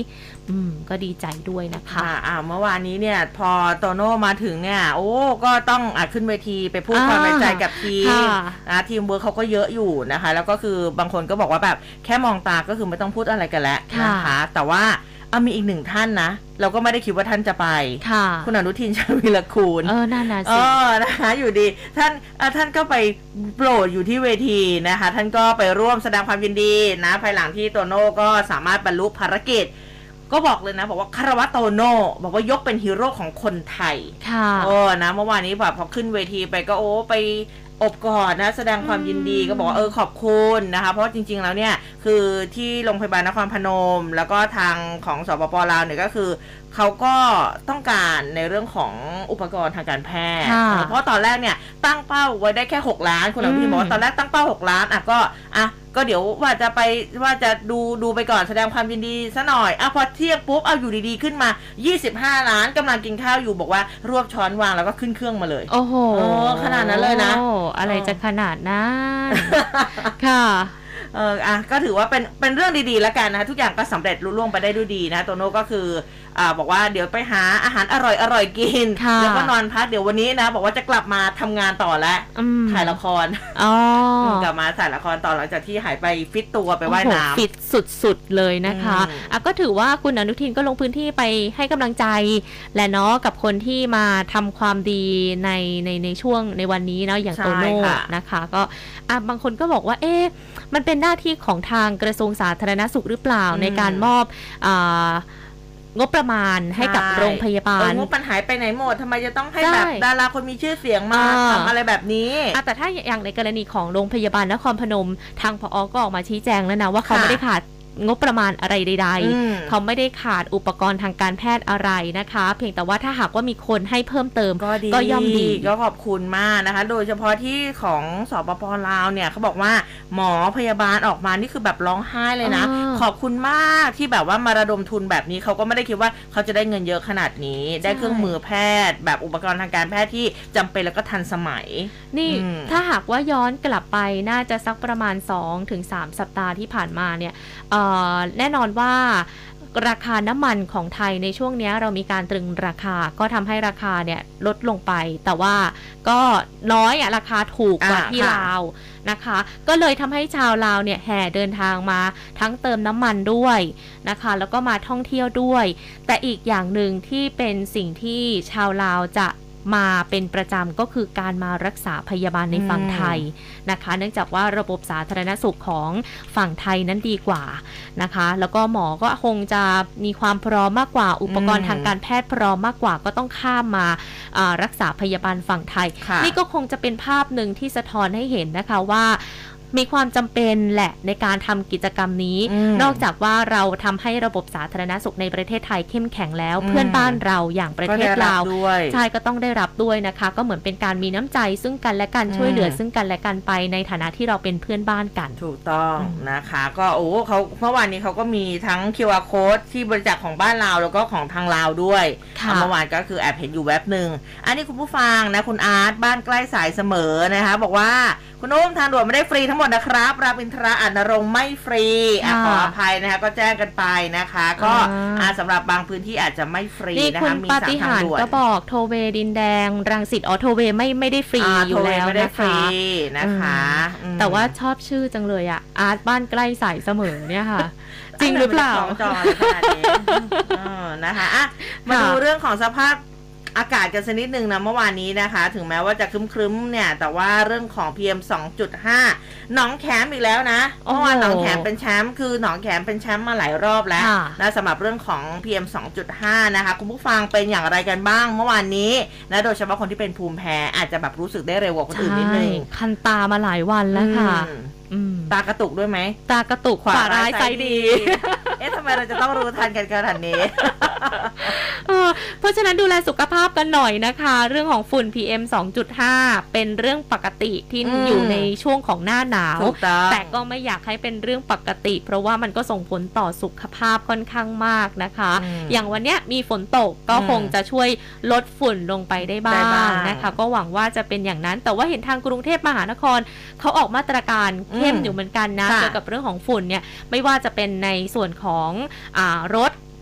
อืมก็ดีใจด้วยนะคะอ่าเมื่อวานนี้เนี่ยพอโตโน่มาถึงเนี่ยโอ้ก็ต้องอ่ะขึ้นเวทีไปพูดความในใจกับทีมนะทีมเวิร์คเขาก็เยอะอยู่นะคะแล้วก็คือบางคนก็บอกว่าแบบแค่มองตาก็คือไม่ต้องพูดอะไรกันแล้วนะคะแต่ว่าเอามีอีกหนึ่งท่านนะเราก็ไม่ได้คิดว่าท่านจะไปคุณอนุทินชาญวีรกูลเออนั่นน่ะสิเออนะคะอยู่ดีท่านท่านก็ไปโปรดอยู่ที่เวทีนะคะท่านก็ไปร่วมแสดงความยินดีนะภายหลังที่โตโน่ก็สามารถบรรลุภารกิจก็บอกเลยนะบอกว่าคารวะโตโน่บอกว่ายกเป็นฮีโร่ของคนไทยค่ะโอ้นะเมื่อวานนี้แบบพอขึ้นเวทีไปก็โอ้ไปอบกอดนะแสดงความยินดีก็บอกว่าเออขอบคุณนะคะเพราะจริงๆแล้วเนี่ยคือที่โรงพยาบาลนครพนมแล้วก็ทางของสปป.ลาวเนี่ยก็คือเขาก็ต้องการในเรื่องของอุปกรณ์ทางการแพทย์เพราะตอนแรกเนี่ยตั้งเป้าไว้ได้แค่หกล้านคุณอนุทินบอกว่าตอนแรกตั้งเป้าหกล้านอ่ะก็อ่ะก็เดี๋ยวว่าจะไปว่าจะดูดูไปก่อนแสดงความยินดีซะหน่อยอ่ะพอเที่ยงปุ๊บเอาอยู่ดีๆขึ้นมายี่สิบห้าล้านกำลังกินข้าวอยู่บอกว่ารวบช้อนวางแล้วก็ขึ้นเครื่องมาเลยโอ้โหขนาดนั้นเลยนะโอ้อะไรจะขนาดนั้นค่ะเอออ่ะก็ถือว่าเป็นเป็นเรื่องดีๆแล้วกันนะคะทุกอย่างก็สำเร็จลุล่วงไปได้ด้วยดีนะโตโน่ก็คืออ่าบอกว่าเดี๋ยวไปหาอาหารอร่อยอร่อยกินแล้วก็นอนพักเดี๋ยววันนี้นะบอกว่าจะกลับมาทำงานต่อแล้วถ่ายละครอ๋อกลับมาถ่ายละครต่อหลังจากที่หายไปฟิตตัวไปว่ายน้ำฟิตสุดๆเลยนะคะอ่ะก็ถือว่าคุณอนุทินก็ลงพื้นที่ไปให้กำลังใจและเนาะกับคนที่มาทำความดีในในในช่วงในวันนี้เนาะอย่างโตโน่นะคะก็อ่ะบางคนก็บอกว่าเอ๊ะมันเป็นหน้าที่ของทางกระทรวงสาธารณสุขหรือเปล่าในการมอบอ่างบประมาณให้กับโรงพยาบาลงบปัญหาไปไหนหมดทำไมจะต้องให้แบบดาราคนมีชื่อเสียงมาทำอะไรแบบนี้แต่ถ้าอย่างในกรณีของโรงพยาบาลนครพนมทางผอ.ก็ออกมาชี้แจงแล้วนะว่าเขาไม่ได้ขาดงบประมาณอะไรใดๆเขาไม่ได้ขาดอุปกรณ์ทางการแพทย์อะไรนะคะเพียงแต่ว่าถ้าหากว่ามีคนให้เพิ่มเติมก็ย่อมดีก็ขอบคุณมากนะคะโดยเฉพาะที่ของสปป.ลาวเนี่ยเขาบอกว่าหมอพยาบาลออกมานี่คือแบบร้องไห้เลยนะขอบคุณมากที่แบบว่ามาระดมทุนแบบนี้เขาก็ไม่ได้คิดว่าเขาจะได้เงินเยอะขนาดนี้ได้เครื่องมือแพทย์แบบอุปกรณ์ทางการแพทย์ที่จำเป็นแล้วก็ทันสมัยนี่ถ้าหากว่าย้อนกลับไปน่าจะสักประมาณ สองถึงสาม สัปดาห์ที่ผ่านมาเนี่ยแน่นอนว่าราคาน้ำมันของไทยในช่วงนี้เรามีการตรึงราคาก็ทำให้ราคาเนี่ยลดลงไปแต่ว่าก็น้อยอะราคาถูกกว่าที่ลาวนะคะก็เลยทำให้ชาวลาวเนี่ยแห่เดินทางมาทั้งเติมน้ำมันด้วยนะคะแล้วก็มาท่องเที่ยวด้วยแต่อีกอย่างหนึ่งที่เป็นสิ่งที่ชาวลาวจะมาเป็นประจำก็คือการมารักษาพยาบาลในฝั่งไทยนะคะเนื่องจากว่าระบบสาธารณสุขของฝั่งไทยนั้นดีกว่านะคะแล้วก็หมอก็คงจะมีความพร้อมมากกว่าอุปกรณ์ทางการแพทย์พร้อมมากกว่าก็ต้องข้ามมารักษาพยาบาลฝั่งไทยนี่ก็คงจะเป็นภาพหนึ่งที่สะท้อนให้เห็นนะคะว่ามีความจำเป็นแหละในการทำกิจกรรมนี้นอกจากว่าเราทำให้ระบบสาธารณสุขในประเทศไทยเข้มแข็งแล้วเพื่อนบ้านเราอย่างประเทศลาวใช่ก็ต้องได้รับด้วยนะคะก็เหมือนเป็นการมีน้ำใจซึ่งกันและกันช่วยเหลือซึ่งกันและกันไปในฐานะที่เราเป็นเพื่อนบ้านกันถูกต้องนะคะก็โอ้เขาเมื่อวานนี้เขาก็มีทั้ง คิว อาร์ Code ที่บริจาคของบ้านเราแล้วก็ของทางลาวด้วยเมื่อวานก็คือแอบเห็นอยู่แวบหนึ่งอันนี้คุณผู้ฟังนะคุณอาร์ตบ้านใกล้สายเสมอนะคะบอกว่าคุณอุ้มทางด่วนไม่ได้ฟรีทั้งหมดนะครับรามอินทราอณรงค์ไม่ฟรีอขออภัยนะคะก็แจ้งกันไปนะคะก็สำหรับบางพื้นที่อาจจะไม่ฟรีนะคะมีสามทางด่วนก็บอกโทเวดินแดงรังสิตออโทเวไม่ไม่ได้ฟรีอยู่แล้วนะคะนะคะแต่ว่าชอบชื่อจังเลยอ่ะอาร์ตบ้านใกล้สายเสมอเนี่ยค่ะจริงหรือเปล่าจอขนาดนี้นะคะมาดูเรื่องของสภาพอากาศกันสักนิดนึงนะเมื่อวานนี้นะคะถึงแม้ว่าจะครึ้มๆเนี่ยแต่ว่าเรื่องของ พี เอ็ม สองจุดห้า หนองแขมอีกแล้วนะเมื่อวานหนองแขมเป็นแชมป์คือหนองแขมเป็นแชมป์มาหลายรอบแล้วนะสำหรับเรื่องของ พี เอ็ม สองจุดห้า นะคะคุณผู้ฟังเป็นอย่างไรกันบ้างเมื่อวานนี้นะโดยเฉพาะคนที่เป็นภูมิแพ้อาจจะแบบรู้สึกได้เร็วกว่าคนอื่นนิดนึงคันตามาหลายวันแล้วค่ะตากระตุกด้วยไหมตากระตุกขวาร้ายไซด์ดีเอ๊ะทำไมเราจะต้องรู้ทันกันขนาดนี้เพราะฉะนั้นดูแลสุขภาพกันหน่อยนะคะเรื่องของฝุ่น พี เอ็ม สองจุดห้า เป็นเรื่องปกติที่อยู่ในช่วงของหน้าหนาวแต่ก็ไม่อยากให้เป็นเรื่องปกติเพราะว่ามันก็ส่งผลต่อสุขภาพค่อนข้างมากนะคะอย่างวันนี้มีฝนตกก็คงจะช่วยลดฝุ่นลงไปได้บ้างนะคะก็หวังว่าจะเป็นอย่างนั้นแต่ว่าเห็นทางกรุงเทพมหานครเขาออกมาตรการเข้มอยู่เหมือนกันนะเกี่ยวกับเรื่องของฝุ่นเนี่ยไม่ว่าจะเป็นในส่วนของอ่ารถ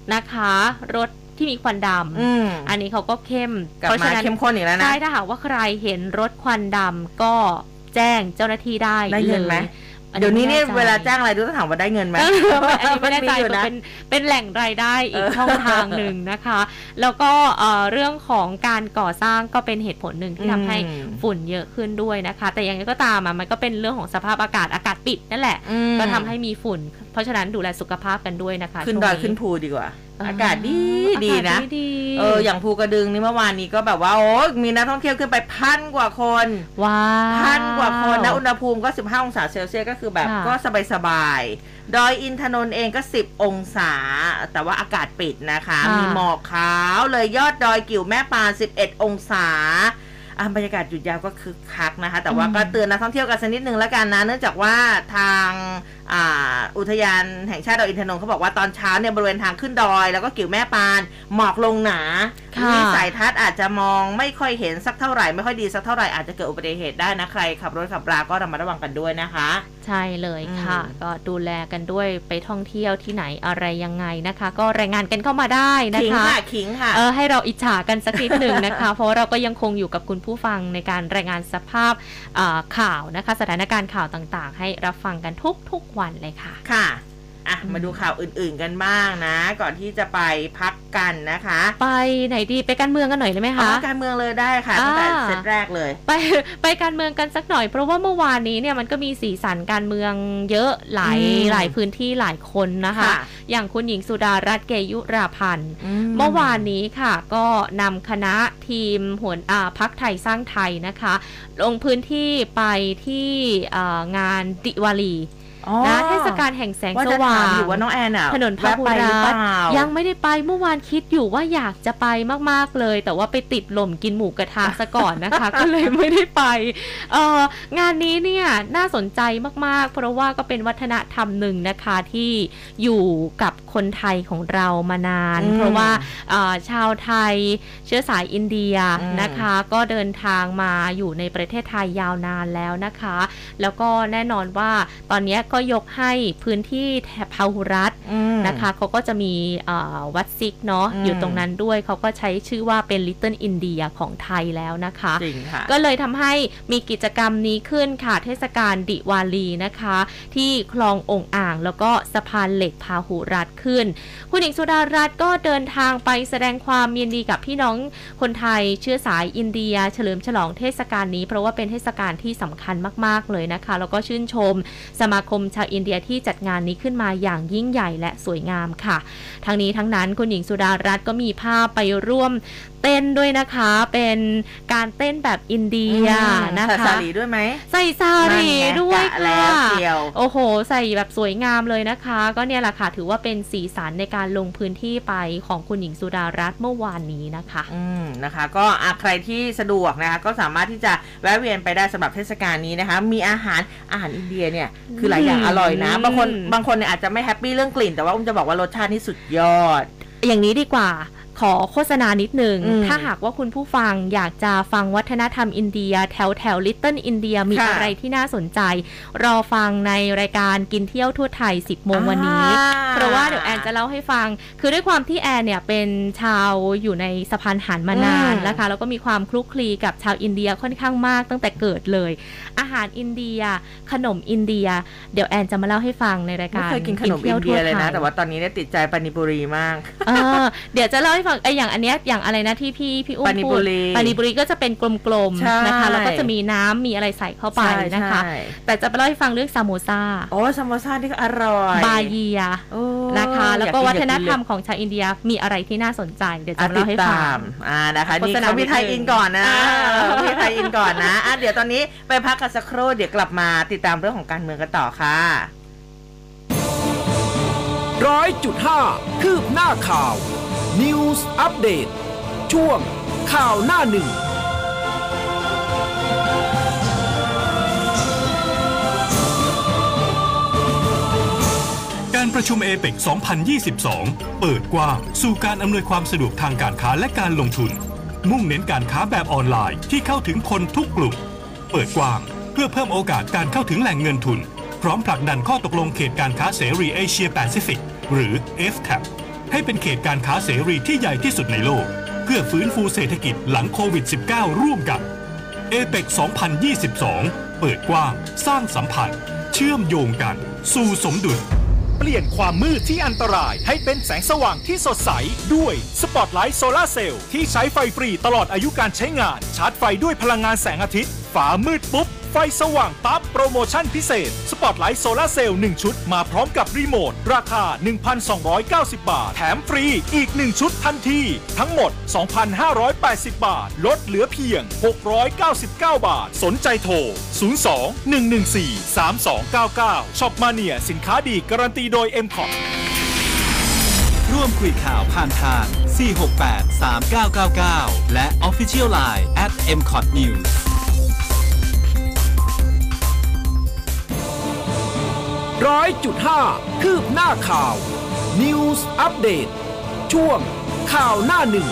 นะคะรถที่มีควันดำอืมอันนี้เขาก็เข้มกลับมาเข้มข้นอีกแล้วนะใช่ถ้าหากว่าใครเห็นรถควันดำก็แจ้งเจ้าหน้าที่ได้ได้เงินไหมเดี๋ยวนี้เนี่ยเวลาจ้างอะไรดูต้องถามว่าได้เงินไหมอันนี้ไม่แน่ใจเป็นเป็นแหล่งรายได้อีกช่องทางหนึ่งนะคะ แล้วก็เรื่องของการก่อสร้างก็เป็นเหตุผลหนึ่งที่ทำให้ฝุ่นเยอะขึ้นด้วยนะคะแต่อย่างไรก็ตามมันก็เป็นเรื่องของสภาพอากาศอากาศปิดนั่นแหละก็ทำให้มีฝุ่นเพราะฉะนั้นดูแลสุขภาพกันด้วยนะคะขึ้นดอยขึ้นภูดีกว่าอากาศดีดีนะเอออย่างภูกระดึงนี่เมื่อวานนี้ก็แบบว่าโอ้มีนักท่องเที่ยวขึ้นไปพันกว่าคนว้าวพันกว่าคนนะอุณหภูมิก็สิบห้าองศาเซลเซียสก็คือแบบก็สบายๆดอยอินทนนท์เองก็สิบองศาแต่ว่าอากาศปิดนะคะมีหมอกขาวเลยยอดดอยกิ่วแม่ปานสิบเอ็ดองศาบรรยากาศหยุดยาวก็คึกคักนะคะแต่ว่าก็เตือนนักท่องเที่ยวกันสักนิดนึงแล้วกันนะเนื่องจากว่าทางอุทยานแห่งชาติดอยอินทนนท์เขาบอกว่าตอนเช้าเนี่ยบริเวณทางขึ้นดอยแล้วก็กิ่วแม่ปานหมอกลงหนาวิสัยทัศน์อาจจะมองไม่ค่อยเห็นสักเท่าไหร่ไม่ค่อยดีสักเท่าไหร่อาจจะเกิดอุบัติเหตุได้นะใครขับรถขับราก็ระมัดระวังกันด้วยนะคะใช่เลยค่ะก็ดูแลกันด้วยไปท่องเที่ยวที่ไหนอะไรยังไงนะคะก็รายงานกันเข้ามาได้นะคะขิงค่ะขิงค่ะเออให้เราอิจฉากันสักนิดหนึ่งนะคะ เพราะเราก็ยังคงอยู่กับคุณผู้ฟังในการรายงานสภาพข่าวนะคะสถานการณ์ข่าวต่างๆให้รับฟังกันทุกๆวันเลยค่ะค่ะอ่ะมาดูข่าวอื่นๆกันบ้างนะก่อนที่จะไปพักกันนะคะไปไหนดีไปการเมืองกันหน่อยเลยไหมคะการเมืองเลยได้ค่ะตั้งแต่เซตแรกเลยไปไปการเมืองกันสักหน่อยเพราะว่าเมื่อวานนี้เนี่ยมันก็มีสีสันการเมืองเยอะหลายหลายพื้นที่หลายคนนะคะอย่างคุณหญิงสุดารัตน์เกยุราพันธ์เมื่อวานนี้ค่ะก็นำคณะทีมหัวอ่าพรรคไทยสร้างไทยนะคะลงพื้นที่ไปที่งานดิวาลีนะเทศกาลแห่งแสงสว่างอยู่ว่าน้องแอนอ่ะถนนพหุรัตน์ยังไม่ได้ไปเมื่อวานคิดอยู่ว่าอยากจะไปมากๆเลยแต่ว่าไปติดลมกินหมูกระทะซะก่อนนะคะ ก็เลยไม่ได้ไปเอ่องานนี้เนี่ยน่าสนใจมากๆเพราะว่าก็เป็นวัฒนธรรมหนึ่งนะคะที่อยู่กับคนไทยของเรามานานเพราะว่าชาวไทยเชื้อสายอินเดียนะคะก็เดินทางมาอยู่ในประเทศไทยยาวนานแล้วนะคะแล้วก็แน่นอนว่าตอนนี้ก็ยกให้พื้นที่แถบพหุรัตน์นะคะเขาก็จะมีวัดซิกเนาะ อ, อยู่ตรงนั้นด้วยเขาก็ใช้ชื่อว่าเป็น Little India ของไทยแล้วนะคะก็เลยทำให้มีกิจกรรมนี้ขึ้นค่ะเทศกาลดิวาลีนะคะที่คลององอ่างแล้วก็สะพานเหล็กพหุรัตน์ขึ้นคุณหญิงสุดารัตน์ก็เดินทางไปแสดงความยินดีกับพี่น้องคนไทยเชื้อสายอินเดียเฉลิมฉลองเทศกาลนี้เพราะว่าเป็นเทศกาลที่สำคัญมากๆเลยนะคะแล้วก็ชื่นชมสมาคมชาวอินเดียที่จัดงานนี้ขึ้นมาอย่างยิ่งใหญ่และสวยงามค่ะทั้งนี้ทั้งนั้นคุณหญิงสุดารัตน์ก็มีภาพไปร่วมเต้นด้วยนะคะเป็นการเต้นแบบอินเดียนะคะใส่ซารีด้วยไหมใส่ซารีด้วยค่ะโอ้โหใส่แบบสวยงามเลยนะคะก็เนี่ยแหละค่ะถือว่าเป็นสีสันในการลงพื้นที่ไปของคุณหญิงสุดารัตน์เมื่อวานนี้นะคะอืมนะคะก็ใครที่สะดวกนะคะก็สามารถที่จะแวะเวียนไปได้สำหรับเทศกาลนี้นะคะมีอาหารอาหารอินเดียเนี่ยคือหลายอย่างอร่อยนะบางคนบางคนเนี่ยอาจจะไม่แฮปปี้เรื่องกลิ่นแต่ว่าอุ้มจะบอกว่ารสชาตินี่สุดยอดอย่างนี้ดีกว่าขอโฆษณานิดหนึ่งถ้าหากว่าคุณผู้ฟังอยากจะฟังวัฒนธรรมอินเดียแถวแถว Little India มีอะไรที่น่าสนใจรอฟังในรายการกินเที่ยวทั่วไทย สิบโมงวันนี้เพราะว่าเดี๋ยวแอนจะเล่าให้ฟังคือด้วยความที่แอนเนี่ยเป็นชาวอยู่ในสะพานหันมานานนะคะแล้วก็มีความคลุกคลีกับชาวอินเดียค่อนข้างมากตั้งแต่เกิดเลยอาหารอินเดียขนมอินเดียเดี๋ยวแอนจะมาเล่าให้ฟังในรายการไม่เคยกินขนมอินเดียเลยนะแต่ว่าตอนนี้เนี่ยติดใจปานิปุรีมากเออเดี๋ยวจะเล่าไอ้อย่างอันเนี้ยอย่างอะไรนะที่พี่พี่อุ้มพูดปานิปุรีก็จะเป็นกลมๆนะคะแล้วก็จะมีน้ำมีอะไรใส่เข้าไปนะคะแต่จะไปเล่าให้ฟังเรื่องซามโมซาโอ้ซามโมซาที่ก็อร่อยบาเยียนะคะแล้วก็วัฒนธรรมของชาวอินเดียมีอะไรที่น่าสนใจเดี๋ยวจะเล่าให้ฟังอ่านะคะนี่เขามีไทยอินก่อนนะมีไทยอินก่อนนะอ่ะเดี๋ยวตอนนี้ไปพักกันสักครู่เดี๋ยวกลับมาติดตามเรื่องของการเมืองกันต่อค่ะร้อยจุดห้าคืบหน้าข่าว News Update ช่วงข่าวหน้าหนึ่งการประชุม เอเปค สองพันยี่สิบสอง เปิดกว้างสู่การอำนวยความสะดวกทางการค้าและการลงทุนมุ่งเน้นการค้าแบบออนไลน์ที่เข้าถึงคนทุกกลุ่มเปิดกว้างเพื่อเพิ่มโอกาสการเข้าถึงแหล่งเงินทุนพร้อมผลักดันข้อตกลงเขตการค้าเสรีเอเชียแปซิฟิกหรือ เอฟ ที เอ พีให้เป็นเขตการค้าเสรีที่ใหญ่ที่สุดในโลกเพื่อฟื้นฟูเศรษฐกิจหลังโควิด สิบเก้า ร่วมกัน เอ เปค สองพันยี่สิบสอง เปิดกว้างสร้างสัมพันธ์เชื่อมโยงกันสู่สมดุลเปลี่ยนความมืดที่อันตรายให้เป็นแสงสว่างที่สดใสด้วยสปอตไลท์โซลาร์เซลล์ที่ใช้ไฟฟรีตลอดอายุการใช้งานชาร์จไฟด้วยพลังงานแสงอาทิตย์ฝามืดปุ๊บไฟสว่างปั๊บโปรโมชั่นพิเศษสปอตไลท์โซลาร์เซลล์หนึ่งชุดมาพร้อมกับรีโมทราคา หนึ่งพันสองร้อยเก้าสิบ บาทแถมฟรีอีกหนึ่งชุดทันทีทั้งหมด สองพันห้าร้อยแปดสิบ บาทลดเหลือเพียงหกร้อยเก้าสิบเก้าบาทสนใจโทรศูนย์ สอง หนึ่ง หนึ่ง สี่ สาม สอง เก้า เก้าช็อปมาเนียสินค้าดีการันตีโดย เอ็ม คอทร่วมคุยข่าวผ่านทาง สี่ หก แปด สาม เก้า เก้า เก้า และ Official ไลน์ แอท เอ็ม คอท นิวส์ร้อยจุดห้า คืบหน้าข่าว News Update ช่วงข่าวหน้าหนึ่ง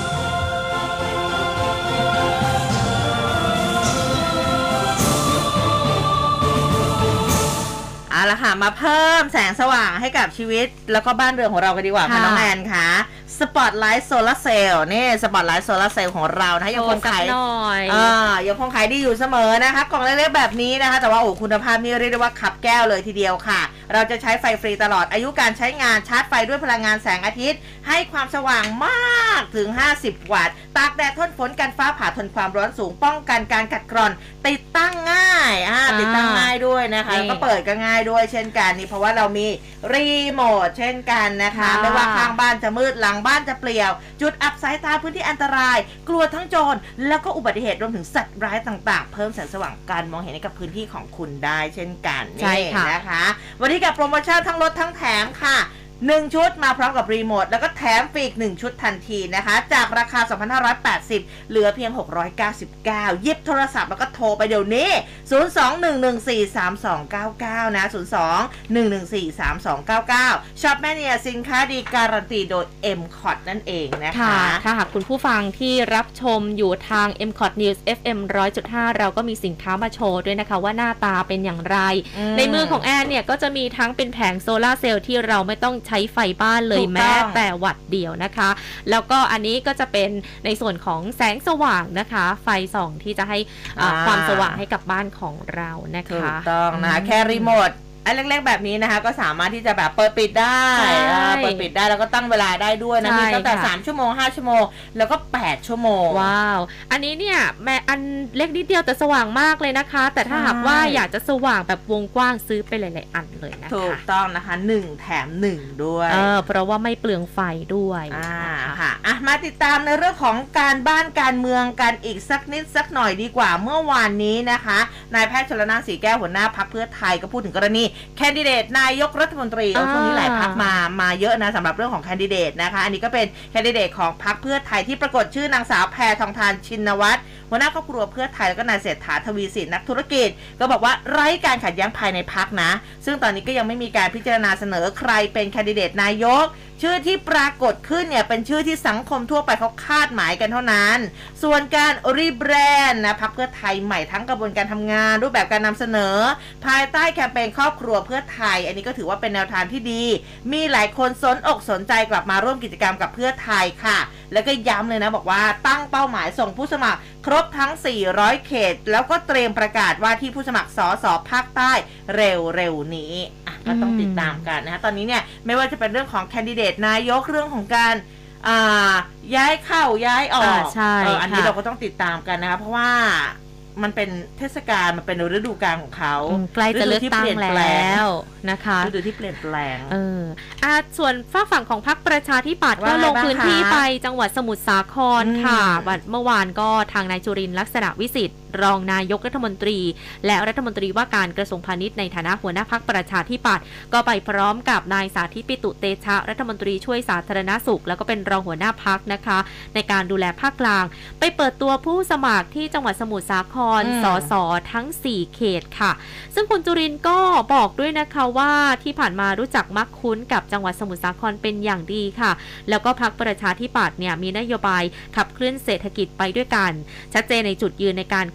เอาละค่ะมาเพิ่มแสงสว่างให้กับชีวิตแล้วก็บ้านเรือนของเรากันดีกว่าค่ะน้องแอนค่ะสปอตไลท์โซลาร์เซลล์นี่สปอตไลท์โซลาร์เซลล์ของเรานะยังคงขายอ่ายังคงขายดีอยู่เสมอนะคะกล่องเล็กๆแบบนี้นะคะแต่ว่าโอ้คุณภาพนี่เรียกได้ว่าขับแก้วเลยทีเดียวค่ะเราจะใช้ไฟฟรีตลอดอายุการใช้งานชาร์จไฟด้วยพลังงานแสงอาทิตย์ให้ความสว่างมากถึงห้าสิบวัตต์ตากแดดทนฝนกันฟ้าผ่าทนความร้อนสูงป้องกันการกัดกร่อนติดตั้งง่ายอ่าติดตั้งง่ายด้วยนะคะแล้วก็เปิดก็ง่ายด้วยเช่นกันนี่เพราะว่าเรามีรีโมทเช่นกันนะคะไม่ว่าข้างบ้านจะมืดหลังบ้านจะเปลี่ยวจุดอับสายตาพื้นที่อันตรายกลัวทั้งโจรแล้วก็อุบัติเหตุรวมถึงสัตว์ร้ายต่างๆเพิ่มแสงสว่างการมองเห็นให้กับพื้นที่ของคุณได้เช่นกันนี่นะคะวันนี้กับโปรโมชั่นทั้งลดทั้งแถมค่ะหนึ่งชุดมาพร้อมกับรีโมทแล้วก็แถมฟรีอีกหนึ่งชุดทันทีนะคะจากราคา สองพันห้าร้อยแปดสิบ เหลือเพียงหกร้อยเก้าสิบเก้าหยิบโทรศัพท์แล้วก็โทรไปเดี๋ยวนี้ศูนย์ สอง หนึ่ง หนึ่ง สี่ สาม สอง เก้า เก้านะศูนย์ สอง หนึ่ง หนึ่ง สี่ สาม สอง เก้า เก้าช็อปแมเนียสินค้าดีการันตีโดย เอ็ม คอท นั่นเองนะคะถ้าหากคุณผู้ฟังที่รับชมอยู่ทาง เอ็ม คอท News เอฟ เอ็ม หนึ่งร้อยจุดห้า เราก็มีสินค้ามาโชว์ด้วยนะคะว่าหน้าตาเป็นอย่างไรในมือของแอนเนี่ยก็จะมีทั้งเป็นแผงโซลาร์เซลล์ที่เราไม่ต้องใช้ไฟบ้านเลยแม้แต่วัตต์เดียวนะคะแล้วก็อันนี้ก็จะเป็นในส่วนของแสงสว่างนะคะไฟส่องที่จะให้ความสว่างให้กับบ้านของเรานะคะถูกต้องนะคะแค่รีโมทไอ้เล็กๆแบบนี้นะคะก็สามารถที่จะแบบเปิดปิดได้เปิดปิดได้แล้วก็ตั้งเวลาได้ด้วยนะมีตั้งแต่สามชั่วโมงห้าชั่วโมงแล้วก็แปดชั่วโมงว้าวอันนี้เนี่ยแม่อันเล็กนิดเดียวแต่สว่างมากเลยนะคะแต่ถ้าหากว่าอยากจะสว่างแบบวงกว้างซื้อไปหลายๆอันเลยนะคะถูกต้องนะคะหนึ่งแถมหนึ่งด้วยเออเพราะว่าไม่เปลืองไฟด้วยอ่าค่ะอ่ะมาติดตามในเรื่องของการบ้านการเมืองกันอีกสักนิดสักหน่อยดีกว่าเมื่อวานนี้นะคะนายแพทย์ชลนานสีแก้วหัวหน้าพรรคเพื่อไทยก็พูดถึงกรณีแคนดิเดตนายกรัฐมนตรีช่วงนี้หลายพรรคมามาเยอะนะสำหรับเรื่องของแคนดิเดตนะคะอันนี้ก็เป็นแคนดิเดตของพรรคเพื่อไทยที่ปรากฏชื่อนางสาวแพทองธารชินวัตรหัวหน้าครอบครัวเพื่อไทยแล้วก็นายเศรษฐาทวีสินนักธุรกิจก็บอกว่าไร้การขัดแย้งภายในพรรคนะซึ่งตอนนี้ก็ยังไม่มีการพิจารณาเสนอใครเป็นแคนดิเดตนายกชื่อที่ปรากฏขึ้นเนี่ยเป็นชื่อที่สังคมทั่วไปเขาคาดหมายกันเท่านั้นส่วนการรีแบรนด์นะพรรคเพื่อไทยใหม่ทั้งกระบวนการทำงานรูปแบบการนำเสนอภายใต้แคมเปญครอบครัวเพื่อไทยอันนี้ก็ถือว่าเป็นแนวทางที่ดีมีหลายคนสนอกสนใจกลับมาร่วมกิจกรรมกับเพื่อไทยค่ะแล้วก็ย้ำเลยนะบอกว่าตั้งเป้าหมายส่งผู้สมัครครบทั้งสี่ร้อยเขตแล้วก็เตรียมประกาศว่าที่ผู้สมัครสสภาคใต้เร็วๆนี้ก็ต้องติดตามกันนะคะตอนนี้เนี่ยไม่ว่าจะเป็นเรื่องของแคนดิเดตนายกเรื่องของการย้ายเข้าย้ายออกใช่อันนี้เราก็ต้องติดตามกันนะคะเพราะว่ามันเป็นเทศกาลมันเป็นฤดูกาลของเขาใกล้จะเลือกตั้งแล้วนะคะฤดูที่เปลี่ยนแปลงเอออ่ะส่วนฝากฝั่งของพรรคประชาธิปัตย์ก็ลงพื้นที่ไปจังหวัดสมุทรสาครค่ะวันเมื่อวานก็ทางนายจุรินทร์ลักษณะวิสิทธิ์รองนายกรัฐมนตรีและรัฐมนตรีว่าการกระทรวงพาณิชย์ในฐานะหัวหน้าพรรคประชาธิปัตย์ก็ไปพร้อมกับนายสาธิตปิตุเตชะรัฐมนตรีช่วยสาธารณสุขแล้วก็เป็นรองหัวหน้าพรรคนะคะในการดูแลภาคกลางไปเปิดตัวผู้สมัครที่จังหวัดสมุทรสาครสสทั้งสี่เขตค่ะซึ่งคุณจุรินทร์ก็บอกด้วยนะคะว่าที่ผ่านมารู้จักมักคุ้นกับจังหวัดสมุทรสาครเป็นอย่างดีค่ะแล้วก็พรรคประชาธิปัตย์เนี่ยมีนโยบายขับเคลื่อนเศรษฐกิจไปด้วยกันชัดเจนในจุดยืนในการแก้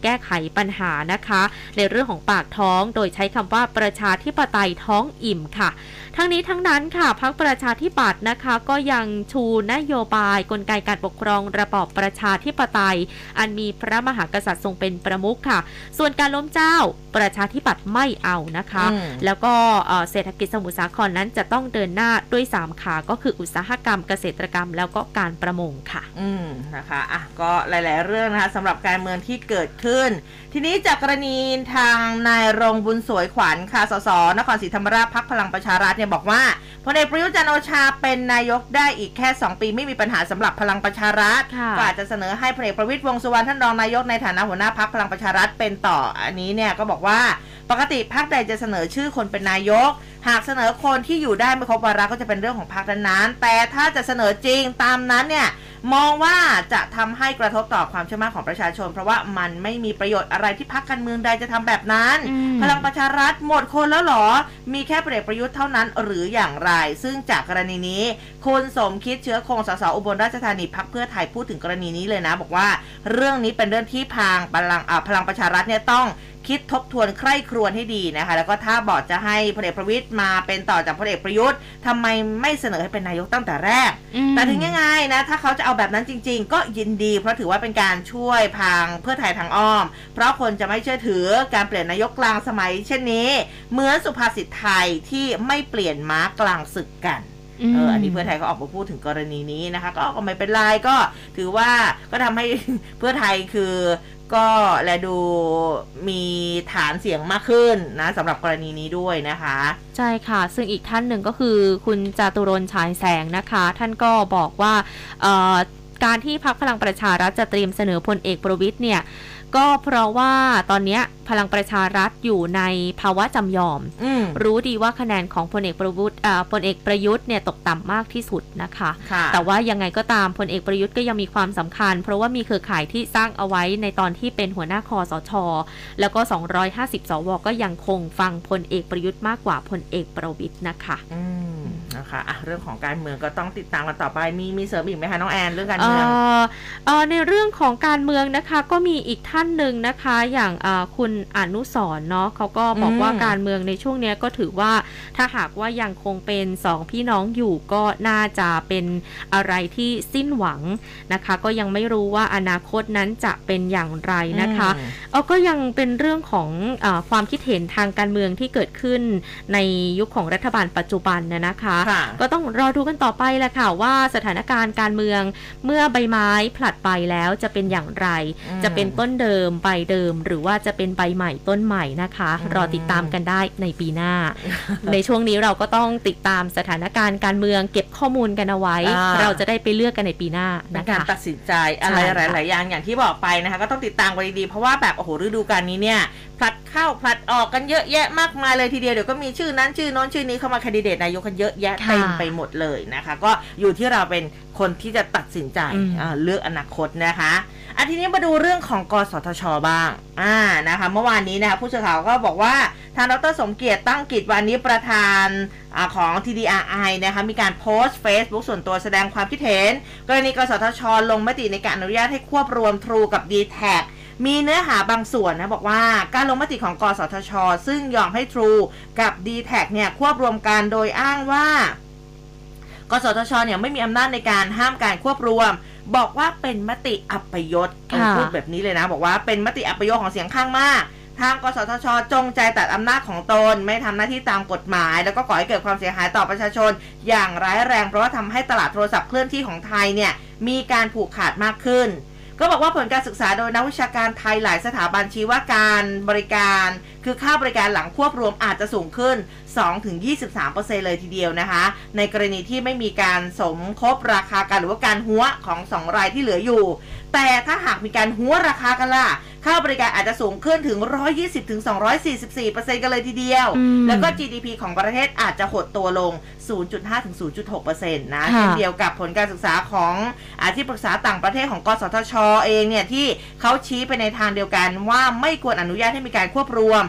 ก้ไขปัญหานะคะในเรื่องของปากท้องโดยใช้คำว่าประชาธิปไตยท้องอิ่มค่ะทั้งนี้ทั้งนั้นค่ะพรรคประชาธิปัตย์นะคะก็ยังชูนโยบายกลไกการปกครองระบอบประชาธิปไตยอันมีพระมหากษัตริย์ทรงเป็นประมุขค่ะส่วนการล้มเจ้าประชาธิปัตย์ไม่เอานะคะแล้วก็เศรษฐกิจสมุทรสาครนั้นจะต้องเดินหน้าด้วยสามขาก็คืออุตสาหกรรมเกษตรกรรมแล้วก็การประมงค่ะอืมนะคะอ่ะก็หลายๆเรื่องนะคะสำหรับการเมืองที่เกิดขึ้นทีนี้จากกรณีทางนายรงบุญสวยขวัญค่ะสสนครศรีธรรมราชพรรคพลังประชารัฐเนี่ยบอกว่าพลเอกประยุทธ์จันทร์โอชาเป็นนายกได้อีกแค่สองปีไม่มีปัญหาสำหรับพลังประชารัฐก็อาจจะเสนอให้พลเอกประวิตรวงษ์สุวรรณท่านรองนายกในฐานะหัวหน้าพรรคพลังประชารัฐเป็นต่ออันนี้เนี่ยก็บอกว่าปกติพรรคใดจะเสนอชื่อคนเป็นนายกหากเสนอคนที่อยู่ได้ไม่ครบวาระก็จะเป็นเรื่องของพรรคนั้นๆแต่ถ้าจะเสนอจริงตามนั้นเนี่ยมองว่าจะทำให้กระทบต่อความเชื่อมั่นของประชาชนเพราะว่ามันไม่มีประโยชน์อะไรที่พรรคการเมืองใดจะทำแบบนั้นพลังประชารัฐหมดคนแล้วหรอมีแค่พลเอกประยุทธ์เท่านั้นหรืออย่างไรซึ่งจากกรณีนี้คุณสมคิดเชื้อคงสสอุบลราชธานีพรรคเพื่อไทยพูดถึงกรณีนี้เลยนะบอกว่าเรื่องนี้เป็นเรื่องที่พลังพลังพลังประชารัฐเนี่ยต้องคิดทบทวนใคร่ครวญให้ดีนะคะแล้วก็ถ้าบอกจะให้พลเอกประวิตรมาเป็นต่อจากพลเอกประยุทธ์ทำไมไม่เสนอให้เป็นนายกตั้งแต่แรกแต่ถึงยังไงนะถ้าเขาจะเอาแบบนั้นจริงๆก็ยินดีเพราะถือว่าเป็นการช่วยทางเพื่อไทยทางอ้อมเพราะคนจะไม่เชื่อถือการเปลี่ยนนายกกลางสมัยเช่นนี้เหมือนสุภาษิตไทยที่ไม่เปลี่ยนม้ากลางศึกกันเอออันนี้เพื่อไทยก็ออกมาพูดถึงกรณีนี้นะคะก็ก็ไม่เป็นไรก็ถือว่าก็ทำให้เพื่อไทยคือก็และดูมีฐานเสียงมากขึ้นนะสำหรับกรณีนี้ด้วยนะคะใช่ค่ะซึ่งอีกท่านหนึ่งก็คือคุณจตุรนต์ฉายแสงนะคะท่านก็บอกว่าการที่พรรคพลังประชารัฐจะเตรียมเสนอพลเอกประวิตรเนี่ยก็เพราะว่าตอนนี้พลังประชารัฐอยู่ในภาวะจำยอมรู้ดีว่าคะแนนของพลเอกประยุทธ์พลเอกประยุทธ์เนี่ยตกต่ำมากที่สุดนะคะแต่ว่ายังไงก็ตามพลเอกประยุทธ์ก็ยังมีความสำคัญเพราะว่ามีเครือข่ายที่สร้างเอาไว้ในตอนที่เป็นหัวหน้าคสช.แล้วก็สองร้อยห้าสิบสวก็ยังคงฟังพลเอกประยุทธ์มากกว่าพลเอกประวิตรนะคะอืมนะคะอ่ะเรื่องของการเมืองก็ต้องติดตามกันต่อไปมีมีเสริมอีกไหมคะน้องแอนเรื่องการเมืองเอ่อในเรื่องของการเมืองนะคะก็มีอีกท่านหนึ่งนะคะอย่างคุณอนุสรณ์เนาะเขาก็บอกว่าการเมืองในช่วงนี้ก็ถือว่าถ้าหากว่ายังคงเป็นสองพี่น้องอยู่ก็น่าจะเป็นอะไรที่สิ้นหวังนะคะก็ยังไม่รู้ว่าอนาคตนั้นจะเป็นอย่างไรนะคะเอาก็ยังเป็นเรื่องของอ่าความคิดเห็นทางการเมืองที่เกิดขึ้นในยุคของรัฐบาลปัจจุบันนะนะคะก็ต้องรอดูกันต่อไปแหละค่ะว่าสถานการณ์การเมืองเมื่อใบไม้ผลัดไปแล้วจะเป็นอย่างไรจะเป็นต้นเดิมใบเดิมหรือว่าจะเป็นใบใหม่ต้นใหม่นะคะรอติดตามกันได้ในปีหน้า ในช่วงนี้เราก็ต้องติดตามสถานการณ์การเมืองเก็บข้อมูลกันเอาไว้เราจะได้ไปเลือกกันในปีหน้านะคะการตัดสินใจอะไรหลายๆอย่างอย่างที่บอกไปนะคะก็ต้องติดตามกันดีๆเพราะว่าแบบโอ้โหฤดูกาลนี้เนี่ยผลัดเข้าผลัดออกกันเยอะแยะมากมายเลยทีเดียวเดี๋ยวก็มีชื่อนั้นชื่อโน้นชื่อนี้เข้ามาแคนดิเดตนายกกันเยอะแยะเต็มไปหมดเลยนะคะก็อยู่ที่เราเป็นคนที่จะตัดสินใจเลือกอนาคตนะคะอ่ะทีนี้มาดูเรื่องของกสทช.บ้างอ่านะคะเมื่อวานนี้นะคะผู้สื่อข่าวก็บอกว่าทางดร.สมเกียรติตั้งกิจวานิชประธานอ่าของ ที ดี อาร์ ไอ นะคะมีการโพสต์ Facebook ส่วนตัวแสดงความคิดเห็นกรณีกสทช.ลงมติในการอนุญาตให้ควบรวม True กับ ดี แท็ก มีเนื้อหาบางส่วนนะบอกว่าการลงมติของกสทช.ซึ่งยอมให้ True กับ ดี แท็ก เนี่ยควบรวมกันโดยอ้างว่ากสทช.เนี่ยไม่มีอำนาจในการห้ามการควบรวมบอกว่าเป็นมติอัปยศพูดแบบนี้เลยนะบอกว่าเป็นมติอัปยศของเสียงข้างมากทางกสทช.จงใจตัดอำนาจของตนไม่ทำหน้าที่ตามกฎหมายแล้วก็ก่อให้เกิดความเสียหายต่อประชาชนอย่างร้ายแรงเพราะว่าทำให้ตลาดโทรศัพท์เคลื่อนที่ของไทยเนี่ยมีการผูกขาดมากขึ้นก็บอกว่าผลการศึกษาโดยนักวิชาการไทยหลายสถาบันชี้ว่าการบริการคือค่าบริการหลังควบรวมอาจจะสูงขึ้น สองถึงยี่สิบสามเปอร์เซ็นต์ เลยทีเดียวนะคะในกรณีที่ไม่มีการสมคบราคากันหรือว่าการหัวของสองรายที่เหลืออยู่แต่ถ้าหากมีการหัวราคากันล่ะค่าบริการอาจจะสูงขึ้นถึง หนึ่งร้อยยี่สิบถึงสองร้อยสี่สิบสี่เปอร์เซ็นต์ กันเลยทีเดียวแล้วก็ จี ดี พี ของประเทศอาจจะหดตัวลง ศูนย์จุดห้าถึงศูนย์จุดหกเปอร์เซ็นต์ นะเช่นเดียวกับผลการศึกษาของอาที่ปรึกษาต่างประเทศของกสทช.เองเนี่ยที่เขาชี้ไปในทางเดียวกันว่าไม่ควรอนุญาตให้มีการควบรวม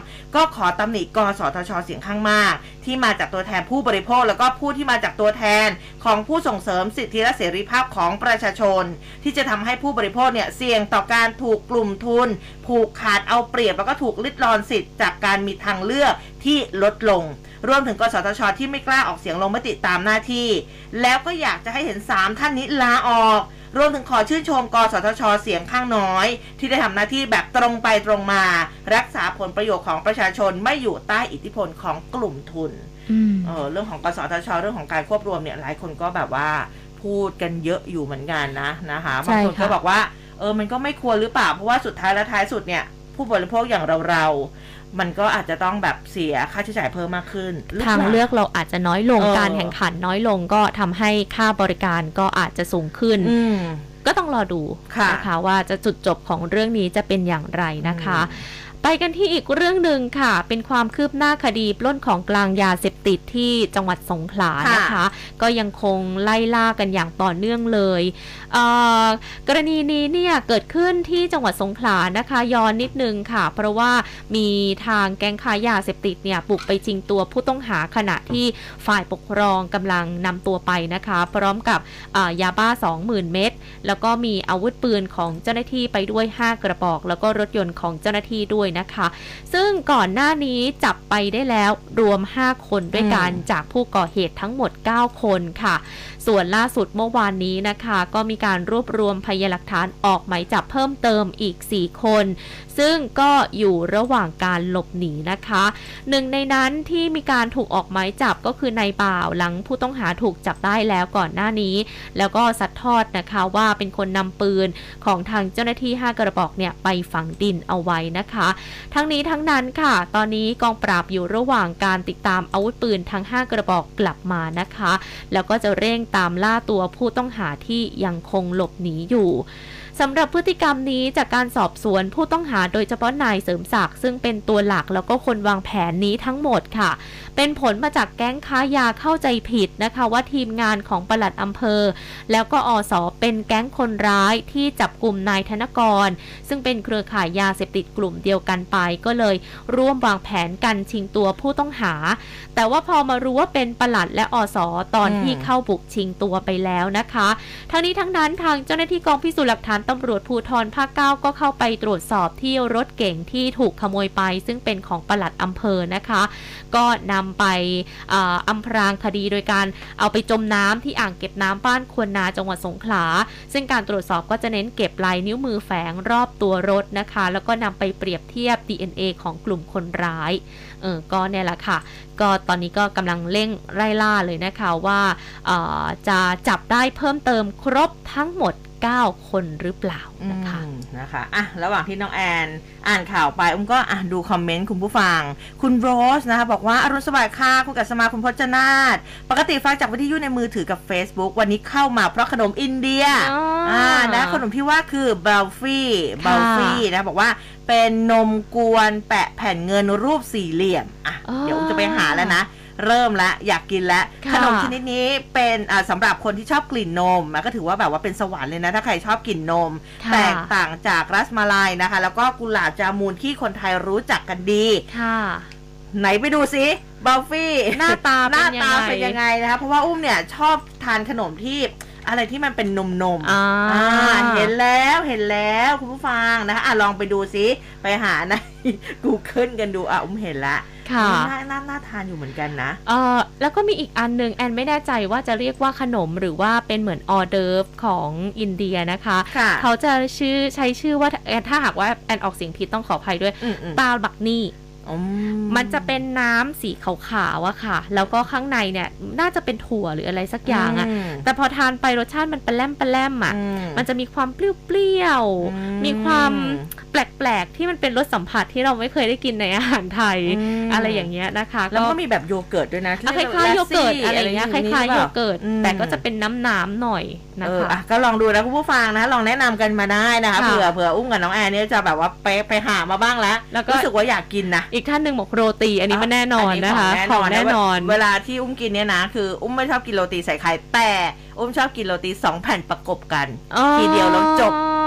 ก็ขอตำหนิกสทช.เสียงข้างมากที่มาจากตัวแทนผู้บริโภคแล้วก็ผู้ที่มาจากตัวแทนของผู้ส่งเสริมสิทธิและเสรีภาพของประชาชนที่จะทำให้ผู้บริโภคเนี่ยเสี่ยงต่อการถูกกลุ่มทุนผูกขาดเอาเปรียบแล้วก็ถูกลิดรอนสิทธิ์จากการมีทางเลือกที่ลดลงรวมถึงกสทช.ที่ไม่กล้าออกเสียงลงมติตามหน้าที่แล้วก็อยากจะให้เห็นสามท่านนี้ลาออกรวมถึงขอชื่นชมกสทช.เสียงข้างน้อยที่ได้ทำหน้าที่แบบตรงไปตรงมารักษาผลประโยชน์ของประชาชนไม่อยู่ใต้อิทธิพลของกลุ่มทุนเออเรื่องของกสทช.เรื่องของการควบรวมเนี่ยหลายคนก็แบบว่าพูดกันเยอะอยู่เหมือนกันนะนะคะบางคนก็บอกว่าเออมันก็ไม่ควรหรือเปล่าเพราะว่าสุดท้ายและท้ายสุดเนี่ยผู้บริโภคอย่างเราเรามันก็อาจจะต้องแบบเสียค่าใช้จ่ายเพิ่มมากขึ้นทางเลือกเราอาจจะน้อยลงการแข่งขันน้อยลงก็ทำให้ค่าบริการก็อาจจะสูงขึ้นก็ต้องรอดูนะคะว่าจะจุดจบของเรื่องนี้จะเป็นอย่างไรนะคะไปกันที่อีกเรื่องหนึ่งค่ะเป็นความคืบหน้าคดีปล้นของกลางยาเสพติดที่จังหวัดสงขลานะคะก็ยังคงไล่ล่ากันอย่างต่อเนื่องเลยเอ่อกรณีนี้เนี่ยเกิดขึ้นที่จังหวัดสงขลานะคะย้อนนิดนึงค่ะเพราะว่ามีทางแก๊งค้ายาเสพติดเนี่ยบุกไปชิงตัวผู้ต้องหาขณะที่ฝ่ายปกครองกำลังนำตัวไปนะคะพร้อมกับยาบ้า สองหมื่น เม็ดแล้วก็มีอาวุธปืนของเจ้าหน้าที่ไปด้วยห้ากระบอกแล้วก็รถยนต์ของเจ้าหน้าที่ด้วยนะคะซึ่งก่อนหน้านี้จับไปได้แล้วรวมห้าคนด้วยกันจากผู้ก่อเหตุทั้งหมดเก้าคนค่ะส่วนล่าสุดเมื่อวานนี้นะคะก็มีการรวบรวมพยานหลักฐานออกหมายจับเพิ่มเติมอีกสี่คนซึ่งก็อยู่ระหว่างการหลบหนีนะคะหนึ่งในนั้นที่มีการถูกออกหมายจับก็คือนายบ่าวหลังผู้ต้องหาถูกจับได้แล้วก่อนหน้านี้แล้วก็ซัดทอดนะคะว่าเป็นคนนำปืนของทางเจ้าหน้าที่ห้ากระบอกเนี่ยไปฝังดินเอาไว้นะคะทั้งนี้ทั้งนั้นค่ะตอนนี้กองปราบอยู่ระหว่างการติดตามอาวุธปืนทั้งห้ากระบอกกลับมานะคะแล้วก็จะเร่งตามล่าตัวผู้ต้องหาที่ยังคงหลบหนีอยู่สำหรับพฤติกรรมนี้จากการสอบสวนผู้ต้องหาโดยเฉพาะนายเสริมศักดิ์ซึ่งเป็นตัวหลักแล้วก็คนวางแผนนี้ทั้งหมดค่ะเป็นผลมาจากแก๊งค้ายาเข้าใจผิดนะคะว่าทีมงานของปลัดอำเภอแล้วก็อส.เป็นแก๊งคนร้ายที่จับกลุ่มนายธนกรซึ่งเป็นเครือข่ายยาเสพติดกลุ่มเดียวกันไปก็เลยร่วมวางแผนกันชิงตัวผู้ต้องหาแต่ว่าพอมารู้ว่าเป็นปลัดและอส.ตอนที่เข้าบุกชิงตัวไปแล้วนะคะทั้งนี้ทั้งนั้นทางเจ้าหน้าที่กองพิสูจน์หลักฐานตำรวจภูธรภาคเก้าก็เข้าไปตรวจสอบที่รถเก๋งที่ถูกขโมยไปซึ่งเป็นของปลัดอำเภอนะคะก็นำไปอำพรางคดีโดยการเอาไปจมน้ำที่อ่างเก็บน้ำบ้านควนนาจังหวัดสงขลาซึ่งการตรวจสอบก็จะเน้นเก็บลายนิ้วมือแฝงรอบตัวรถนะคะแล้วก็นำไปเปรียบเทียบ ดี เอ็น เอ ของกลุ่มคนร้ายเออก็เนี่ยแหละค่ะก็ตอนนี้ก็กำลังเร่งไล่ล่าเลยนะคะว่าจะจับได้เพิ่มเติมครบทั้งหมดเก้าคนหรือเปล่านะคะนะคะอ่ะระหว่างที่น้องแอนอ่านข่าวไปอุ้มก็อ่ะดูคอมเมนต์คุณผู้ฟังคุณโรสนะคะบอกว่าอรุณสวัสดิ์ค่ะคุณกัสมาคุณพจนาถปกติฟังจากวิทยุในมือถือกับ Facebook วันนี้เข้ามาเพราะขนมอินเดียอ่านะขนมที่ว่าคือบัลฟี่บัลฟี่นะบอกว่าเป็นนมกวนแปะแผ่นเงินรูปสี่เหลี่ยมอ่ะเดี๋ยวอุ้มจะไปหาแล้วนะเริ่มแล้วอยากกินแล้วขนมชนิดนี้เป็นสำหรับคนที่ชอบกลิ่นนมก็ถือว่าแบบว่าเป็นสวรรค์เลยนะถ้าใครชอบกลิ่นนมแตกต่างจากรัสมาลัยนะคะแล้วก็กุหลาบจามูนที่คนไทยรู้จักกันดีไหนไปดูซิบัลฟี่หน้าตาหน้าตาเป็นยังไงนะคะเพราะว่าอุ้มเนี่ยชอบทานขนมที่อะไรที่มันเป็นนมนมอ่าเห็นแล้วเห็นแล้วคุณผู้ฟังนะคะอ่ะลองไปดูซิไปหาใน Google กันดูอ่ะอุ้มเห็นละค่ะน่าน่าน่าทานอยู่เหมือนกันนะเออแล้วก็มีอีกอันนึงแอนไม่แน่ใจว่าจะเรียกว่าขนมหรือว่าเป็นเหมือนออเดิร์ฟของอินเดียนะคะเขาจะชื่อใช้ชื่อว่าถ้าหากว่าแอนออกเสียงผิดต้องขออภัยด้วยปาบักนี่มันจะเป็นน้ำสีขาวๆอะค่ะแล้วก็ข้างในเนี่ยน่าจะเป็นถั่วหรืออะไรสักอย่างอะแต่พอทานไปรสชาติมันปลาแล่มปลาแล่มอะมันจะมีความเปรี้ยวๆมีความแปลกๆที่มันเป็นรสสัมผัสที่เราไม่เคยได้กินในอาหารไทยอะไรอย่างเงี้ยนะคะแล้วก็มีแบบโยเกิร์ตด้วยนะคล้ายๆโยเกิร์ตอะไรเงี้ยคล้ายๆโยเกิร์ตแต่ก็จะเป็นน้ำๆหน่อยนะคะก็ลองดูนะคุณผู้ฟังนะลองแนะนำกันมาได้นะคะเผื่อเผื่ออุ้มกับน้องแอนเนี่ยจะแบบว่าไปไปหามาบ้างแล้วรู้สึกว่าอยากกินนะอีกท่านหนึ่งบอกโรตีอันนี้มันแน่นอนนะคะของแน่นอนเวลาที่อุ้มกินเนี่ยนะคืออุ้มไม่ชอบกินโรตีใส่ไข่แต่อุ้มชอบกินโรตีสองแผ่นประกบกันทีเดียวแล้วจบ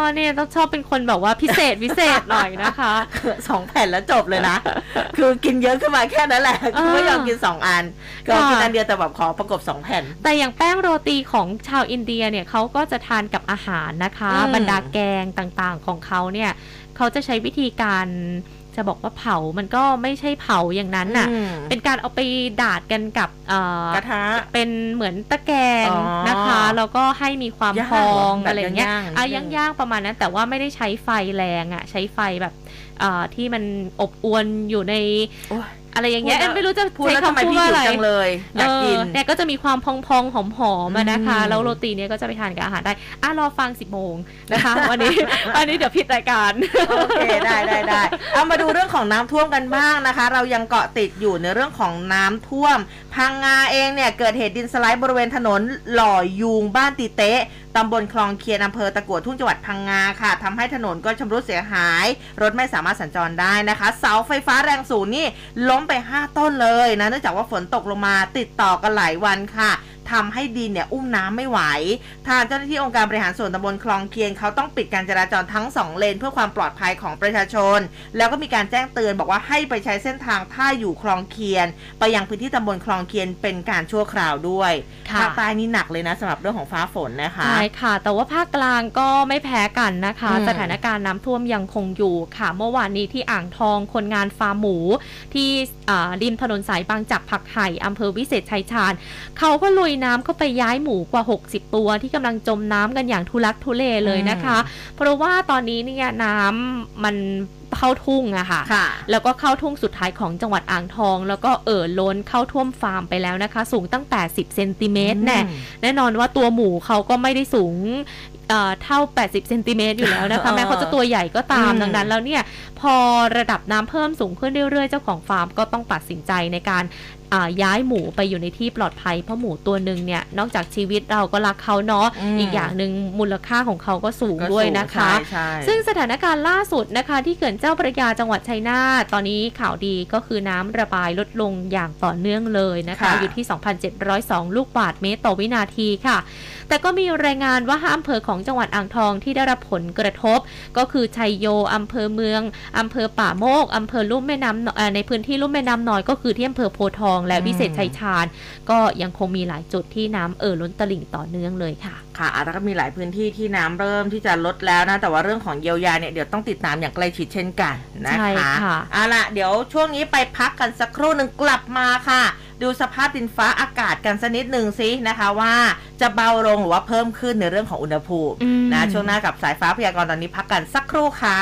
เนี่ยต้องชอบเป็นคนแบบว่าพิเศษพิเศษหน่อยนะคะสองแผ่นแล้วจบเลยนะคือกินเยอะขึ้นมาแค่นั้นแหละคือไม่ยอมกินสองอันก็กินอันเดียวแต่แบบขอประกบสองแผ่นแต่อย่างแป้งโรตีของชาวอินเดียเนี่ยเขาก็จะทานกับอาหารนะคะบรรดาแกงต่างๆของเขาเนี่ยเขาจะใช้วิธีการจะบอกว่าเผามันก็ไม่ใช่เผาอย่างนั้นน่ะเป็นการเอาไปดาดกันกับกระทะเป็นเหมือนตะแกรงนะคะแล้วก็ให้มีความพองอะไรเงี้ยอ่ะย่างๆประมาณนั้นแต่ว่าไม่ได้ใช้ไฟแรงอ่ะใช้ไฟแบบที่มันอบอวนอยู่ในอะไรอย่างเงี้ยไม่รู้จะใช้คำพูดว่าอะไรเลยอยากกินเนี่ยก็จะมีความพองๆหอมๆนะคะแล้วโรตีเนี่ยก็จะไปทานกับอาหารได้อ่ะรอฟังสิบโมงนะคะวันนี้วันนี้เดี๋ยวผิดรายการโอเคได้ได้ได้เอามาดูเรื่องของน้ำท่วมกันบ้างนะคะเรายังเกาะติดอยู่ในเรื่องของน้ำท่วมพังงาเองเนี่ยเกิดเหตุดินสไลด์บริเวณถนนหล่อยูงบ้านตีเต๊ะตำบลคลองเคียนอำเภอตะกั่วทุ่งจังหวัดพังงาค่ะทำให้ถนนก็ชำรุดเสียหายรถไม่สามารถสัญจรได้นะคะเสาไฟฟ้าแรงสูงนี่ล้มไปห้าต้นเลยนะเนื่องจากว่าฝนตกลงมาติดต่อกันหลายวันค่ะทำให้ดินเนี่ยอุ้มน้ำไม่ไหวทางเจ้าหน้าที่องค์การบริหารส่วนตำบลคลองเคียนเขาต้องปิดการจราจรทั้งสองเลนเพื่อความปลอดภัยของประชาชนแล้วก็มีการแจ้งเตือนบอกว่าให้ไปใช้เส้นทางถ้าอยู่คลองเคียนไปยังพื้นที่ตำบลคลองเคียนเป็นการชั่วคราวด้วยภาคใต้นี่หนักเลยนะสำหรับเรื่องของฟ้าฝนนะคะใช่ค่ะแต่ว่าภาคกลางก็ไม่แพ้กันนะคะสถานการณ์น้ำท่วมยังคงอยู่ค่ะเมื่อวานนี้ที่อ่างทองคนงานฟาร์มหมูที่ริมถนนสายบางจักรผักไห่อำเภอวิเศษชัยชาญเขาก็ลุยน้ำเข้าไปย้ายหมูกว่าหกสิบตัวที่กำลังจมน้ำกันอย่างทุลักทุเลเลยนะคะเพราะว่าตอนนี้เนี่ยน้ำมันเข้าทุ่งอะค่ะแล้วก็เข้าทุ่งสุดท้ายของจังหวัดอ่างทองแล้วก็เอ่อล้นเข้าท่วมฟาร์มไปแล้วนะคะสูงตั้งแต่สิบเซนติเมตรแน่แน่นอนว่าตัวหมูเขาก็ไม่ได้สูงเท่าแปดสิบเซนติเมตรอยู่แล้วนะคะแม้เขาจะตัวใหญ่ก็ตามดังนั้นแล้วเนี่ยพอระดับน้ำเพิ่มสูงขึ้นเรื่อยๆเจ้าของฟาร์มก็ต้องตัดสินใจในการย้ายหมูไปอยู่ในที่ปลอดภัยเพราะหมูตัวหนึ่งเนี่ยนอกจากชีวิตเราก็รักเขาเนาะ อ, อีกอย่างหนึ่งมูลค่าของเขาก็สูงด้วยนะคะซึ่งสถานการณ์ล่าสุดนะคะที่เขื่อนเจ้าพระยาจังหวัดชัยนาทตอนนี้ข่าวดีก็คือน้ำระบายลดลงอย่างต่อเนื่องเลยนะคะอยู่ที่ สองพันเจ็ดร้อยสอง ลูกบาศก์เมตรต่อวินาทีค่ะแต่ก็มีรายงานว่าห้าอำเภอของจังหวัดอ่างทองที่ได้รับผลกระทบก็คือชัยโยอำเภอเมืองอำเภอป่าโมกอำเภอลุ่มแม่น้ำในพื้นที่ลุ่มแม่น้ำน้อยก็คือที่อำเภอโพธิ์ทองและวิเศษชัยชาญก็ยังคงมีหลายจุดที่น้ำเอ่อล้นตลิ่งต่อเนื่องเลยค่ะค่ะแล้วก็มีหลายพื้นที่ที่น้ำเริ่มที่จะลดแล้วนะแต่ว่าเรื่องของเยียวยาเนี่ยเดี๋ยวต้องติดตามอย่างใกล้ชิดเช่นกันนะคะใช่ค่ะเอาล่ะเดี๋ยวช่วงนี้ไปพักกันสักครู่หนึ่งกลับมาค่ะดูสภาพดินฟ้าอากาศกันสักนิดหนึ่งซินะคะว่าจะเบาลงหรือว่าเพิ่มขึ้นในเรื่องของอุณหภูมินะช่วงหน้ากับสายฟ้าพยากรณ์ตอนนี้พักกันสักครู่ค่ะ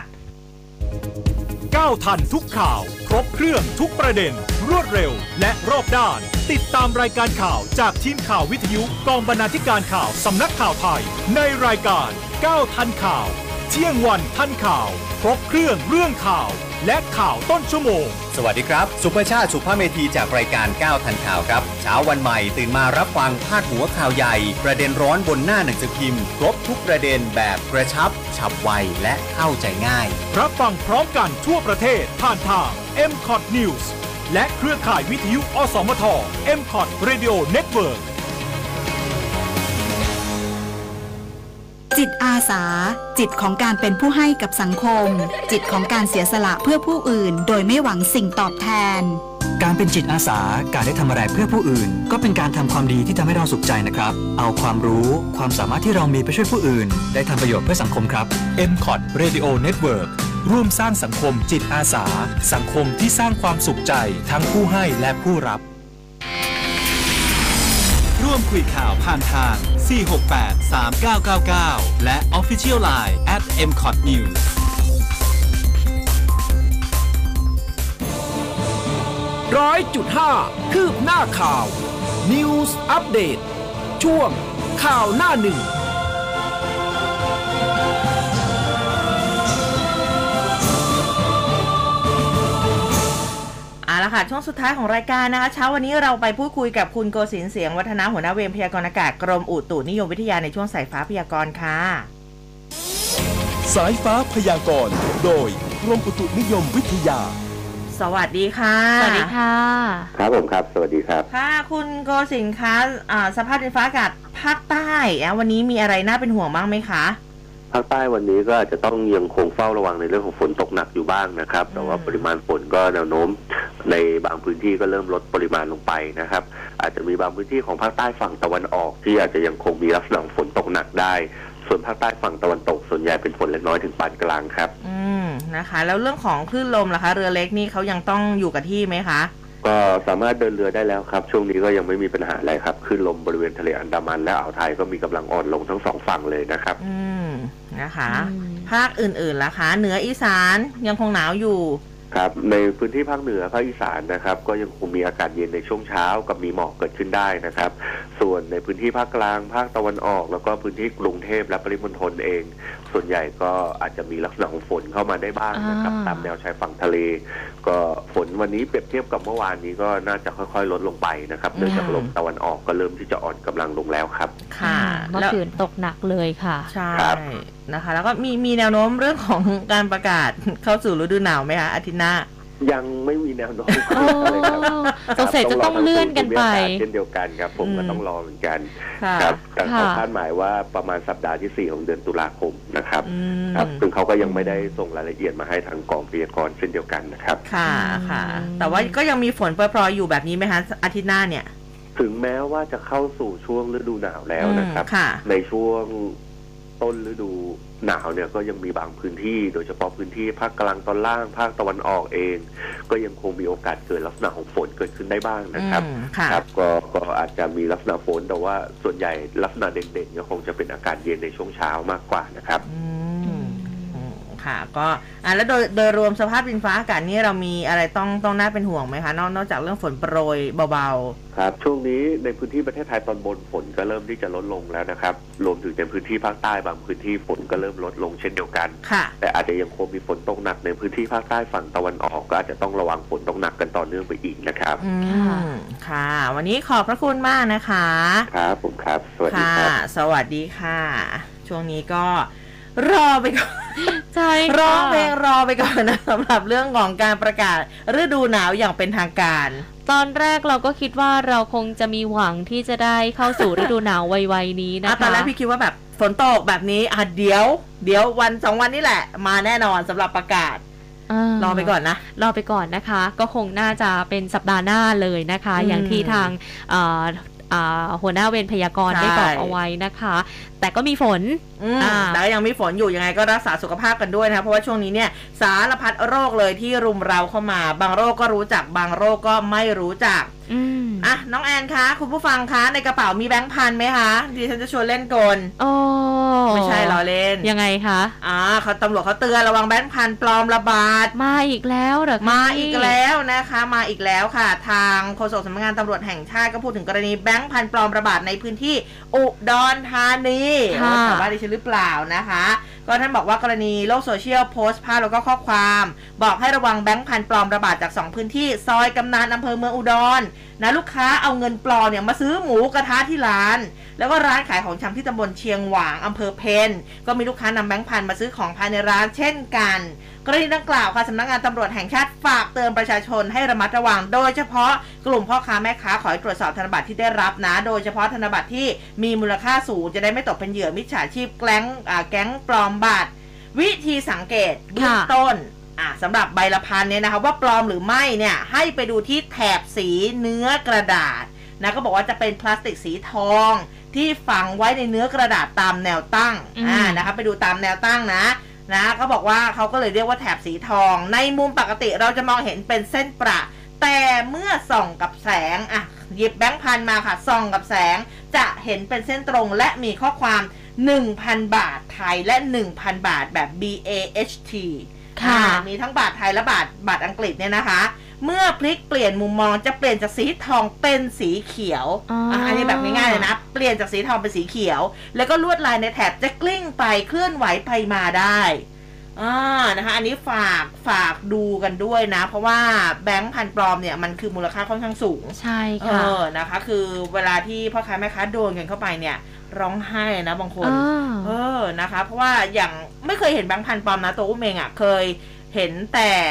ก้าวทันทุกข่าวครบเครื่องทุกประเด็นรวดเร็วและรอบด้านติดตามรายการข่าวจากทีมข่าววิทยุกองบรรณาธิการข่าวสำนักข่าวไทยในรายการก้าวทันข่าวเที่ยงวันทันข่าวครบเครื่องเรื่องข่าวและข่าวต้นชั่วโมงสวัสดีครับสุภชาติสุภเมธีจากรายการก้าวทันข่าวครับเช้าวันใหม่ตื่นมารับฟังพาดหัวข่าวใหญ่ประเด็นร้อนบนหน้าหนังสือพิมพ์ครบทุกประเด็นแบบกระชับฉับไวและเข้าใจง่ายรับฟังพร้อมกันทั่วประเทศผ่านทาง เอ็ม คอท News และเครือข่ายวิทยุอสมท เอ็ม คอท Radio Network จิตอาสาจิตของการเป็นผู้ให้กับสังคมจิตของการเสียสละเพื่อผู้อื่นโดยไม่หวังสิ่งตอบแทนการเป็นจิตอาสาการได้ทำอะไรเพื่อผู้อื่นก็เป็นการทำความดีที่ทำให้เราสุขใจนะครับเอาความรู้ความสามารถที่เรามีไปช่วยผู้อื่นได้ทำประโยชน์เพื่อสังคมครับเอ็ม คอท Radio Network ร่วมสร้างสังคมจิตอาสาสังคมที่สร้างความสุขใจทั้งผู้ให้และผู้รับร่วมคุยข่าวผ่านทาง สี่ หก แปด สาม เก้า เก้า เก้า และ Official ไลน์ แอท เอ็ม คอท นิวส์ร้อยจุดห้า คืบหน้าข่าว News Update ช่วงข่าวหน้าหนึ่งเอาละค่ะช่วงสุดท้ายของรายการนะคะเช้าวันนี้เราไปพูดคุยกับคุณโกศินทร์เสียงวัฒนาหัวหน้าเวรพยากรณ์อากาศกรมอุตุนิยมวิทยาในช่วงสายฟ้าพยากรณ์ค่ะสายฟ้าพยากรณ์โดยกรมอุตุนิยมวิทยาสวัสดีค่ะสวัสดีค่ะครับผมครับสวัสดีครับค่ะคุณโกศินทร์คะสภาพดินฟ้าอากาศภาคใต้วันนี้มีอะไรน่าเป็นห่วงบ้างไหมคะภาคใต้วันนี้ก็อาจจะต้องยังคงเฝ้าระวังในเรื่องของฝนตกหนักอยู่บ้างนะครับแต่ว่าปริมาณฝนก็แนวโน้มในบางพื้นที่ก็เริ่มลดปริมาณลงไปนะครับอาจจะมีบางพื้นที่ของภาคใต้ฝั่งตะวันออกที่อาจจะยังคงมีลักษณะฝนตกหนักได้ส่วนภาคใต้ฝั่งตะวันตกส่วนใหญ่เป็นฝนเล็กน้อยถึงปานกลางครับอืมนะคะแล้วเรื่องของคลื่นลมล่ะคะเรือเล็กนี่เขายังต้องอยู่กับที่ไหมคะก็สามารถเดินเรือได้แล้วครับช่วงนี้ก็ยังไม่มีปัญหาอะไรครับคลื่นลมบริเวณทะเลอันดามันและอ่าวไทยก็มีกำลังอ่อนลงทั้งสองฝั่งเลยนะครับอืมนะคะภาคอื่นๆล่ะคะเหนืออีสานยังคงหนาวอยู่ครับในพื้นที่ภาคเหนือภาคอีสานนะครับก็ยังคงมีอากาศเย็นในช่วงเช้ากับมีหมอกเกิดขึ้นได้นะครับส่วนในพื้นที่ภาคกลางภาคตะวันออกแล้วก็พื้นที่กรุงเทพและปริมณฑลเองส่วนใหญ่ก็อาจจะมีลักษณะของฝนเข้ามาได้บ้างนะครับตามแนวชายฝั่งทะเลก็ฝนวันนี้เปรียบเทียบกับเมื่อวานนี้ก็น่าจะค่อยๆลดลงไปนะครับเนื่องจากลมตะวันออกก็เริ่มที่จะอ่อนกำลังลงแล้วครับค่ะเมื่อคืนตกหนักเลยค่ะใช่นะคะแล้วก็มีมีแนวโน้มเรื่องของการประกาศเข้าสู่ฤดูหนาวไหมคะอาทิตย์หน้ายังไม่มีแนวโน้มอะไรครับสงสัยจะต้องเลื่อนกันไปเช่นเดียวกันครับผมก็ต้องรอเหมือนกันครับแต่เขาคาดหมายว่าประมาณสัปดาห์ที่สี่ของเดือนตุลาคมนะครับครับซึ่งเขาก็ยังไม่ได้ส่งรายละเอียดมาให้ทางกองพยากรณ์เช่นเดียวกันนะครับค่ะค่ะแต่ว่าก็ยังมีฝนโปรยๆอยู่แบบนี้ไหมคะอาทิตย์หน้าเนี่ยถึงแม้ว่าจะเข้าสู่ช่วงฤดูหนาวแล้วนะครับในช่วงต้นฤดูหนาวเนี่ยก็ยังมีบางพื้นที่โดยเฉพาะพื้นที่ภาคกลางตอนล่างภาคตะวันออกเองก็ยังคงมีโอกาสเกิดลักษณะของฝนเกิดขึ้นได้บ้างนะครับครับก็ก็อาจจะมีลักษณะฝนแต่ว่าส่วนใหญ่ลักษณะเด่นๆก็คงจะเป็นอากาศเย็นในช่วงเช้ามากกว่านะครับค่ะก็อ่ะแล้วโดยโดยรวมสภาพดินฟ้าอากาศนี่เรามีอะไรต้องต้องน่าเป็นห่วงไหมคะนอกนอกจากเรื่องฝนโปรยเบาๆครับช่วงนี้ในพื้นที่ประเทศไทยตอนบนฝนก็เริ่มที่จะลดลงแล้วนะครับรวมถึงในพื้นที่ภาคใต้บางพื้นที่ฝนก็เริ่มลดลงเช่นเดียวกันแต่อาจจะยังคงมีฝนตกหนักในพื้นที่ภาคใต้ฝั่งตะวันออกก็อาจจะต้องระวังฝนตกหนักกันต่อเนื่องไปอีกนะครับอืมค่ะวันนี้ขอบพระคุณมากนะคะครับผมครับสวัสดีครับสวัสดีค่ะช่วงนี้ก็รอไปก่อนใช่รอเพลงรอไปก่อนนะสำหรับเรื่องของการประกาศฤดูหนาวอย่างเป็นทางการตอนแรกเราก็คิดว่าเราคงจะมีหวังที่จะได้เข้าสู่ฤดูหนาวไวๆนี้นะคะตอนแรกพี่คิดว่าแบบฝนตกแบบนี้อ่ะเดี๋ยวเดี๋ยววันสองวันนี้แหละมาแน่นอนสำหรับประกาศรอไปก่อนนะรอไปก่อนนะคะก็คงน่าจะเป็นสัปดาห์หน้าเลยนะคะอย่างที่ทางหัวหน้าเวรพยากรณ์ได้บอกเอาไว้นะคะแต่ก็มีฝนแต่ก็ยังมีฝนอยู่ยังไงก็รักษาสุขภาพกันด้วยนะคะเพราะว่าช่วงนี้เนี่ยสารพัดโรคเลยที่รุมเราเข้ามาบางโรคก็รู้จักบางโรคก็ไม่รู้จักอ่ะน้องแอนคะคุณผู้ฟังคะในกระเป๋ามีแบงค์พันไหมคะดิฉันจะชวนเล่นกลโอ้ไม่ใช่ล้อเล่นยังไงคะอ่าเขาตำรวจเขาเตือนระวังแบงค์พันปลอมระบาดมาอีกแล้วเหรอมาอีกแล้วนะคะมาอีกแล้วค่ะทางโฆษกสำนักงานตำรวจแห่งชาติก็พูดถึงกรณีแบงค์พันปลอมระบาดในพื้นที่อุดรธานีถามว่าดิฉันหรือเปล่านะคะก็ท่านบอกว่ากรณีโลกโซเชียลโพสต์ภาพแล้วก็ข้อความบอกให้ระวังแบงค์พันปลอมระบาดจากสองพื้นที่ซอยกำนันอำเภอเมืองอุดรนะลูกค้าเอาเงินปลอมเนี่ยมาซื้อหมูกระทะที่ร้านแล้วก็ร้านขายของชำที่ตำบลเชียงหวางอำเภอเพนก็มีลูกค้านำแบงค์พันมาซื้อของภายในร้านเช่นกันกรณีดังกล่าวค่ะสำนักงานตำรวจแห่งชาติฝากเตือนประชาชนให้ระมัดระวังโดยเฉพาะกลุ่มพ่อค้าแม่ค้าขอให้ตรวจสอบธนบัตรที่ได้รับนะโดยเฉพาะธนบัตรที่มีมูลค่าสูงจะได้ไม่ตกเป็นเหยื่อมิจฉาชีพแก๊งแก๊งปลอมบัตรวิธีสังเกตเบื้องต้นอ่ะสำหรับใบละพันเนี่ยนะคะว่าปลอมหรือไม่เนี่ยให้ไปดูที่แถบสีเนื้อกระดาษนะก็บอกว่าจะเป็นพลาสติกสีทองที่ฝังไว้ในเนื้อกระดาษตามแนวตั้งอ่านะคะไปดูตามแนวตั้งนะนะเขาบอกว่าเขาก็เลยเรียกว่าแถบสีทองในมุมปกติเราจะมองเห็นเป็นเส้นประแต่เมื่อส่องกับแสงอ่ะหยิบแบงค์พันมาค่ะส่องกับแสงจะเห็นเป็นเส้นตรงและมีข้อความ หนึ่งพัน บาทไทยและ หนึ่งพัน บาทแบบ บี เอ เอช ที ค่ะมีทั้งบาทไทยและบาทบาทอังกฤษเนี่ยนะคะเมื่อพลิกเปลี่ยนมุมมองจะเปลี่ยนจากสีทองเป็นสีเขียวอ่าอันนี้แบบง่ายๆเลยนะเปลี่ยนจากสีทองเป็นสีเขียวแล้วก็ลวดลายในแถบจะกลิ้งไปเคลื่อนไหวไปมาได้อ่านะคะอันนี้ฝากฝากดูกันด้วยนะเพราะว่าแบงค์พันปลอมเนี่ยมันคือมูลค่าค่อนข้างสูงใช่ค่ะเออนะคะคือเวลาที่พ่อค้าแม่ค้าโดนกันเข้าไปเนี่ยร้องไห้นะบางคนเออนะคะเพราะว่าอย่างไม่เคยเห็นแบงค์พันปลอมนะตัวอุ้มเองอ่ะเคยเห็นแต่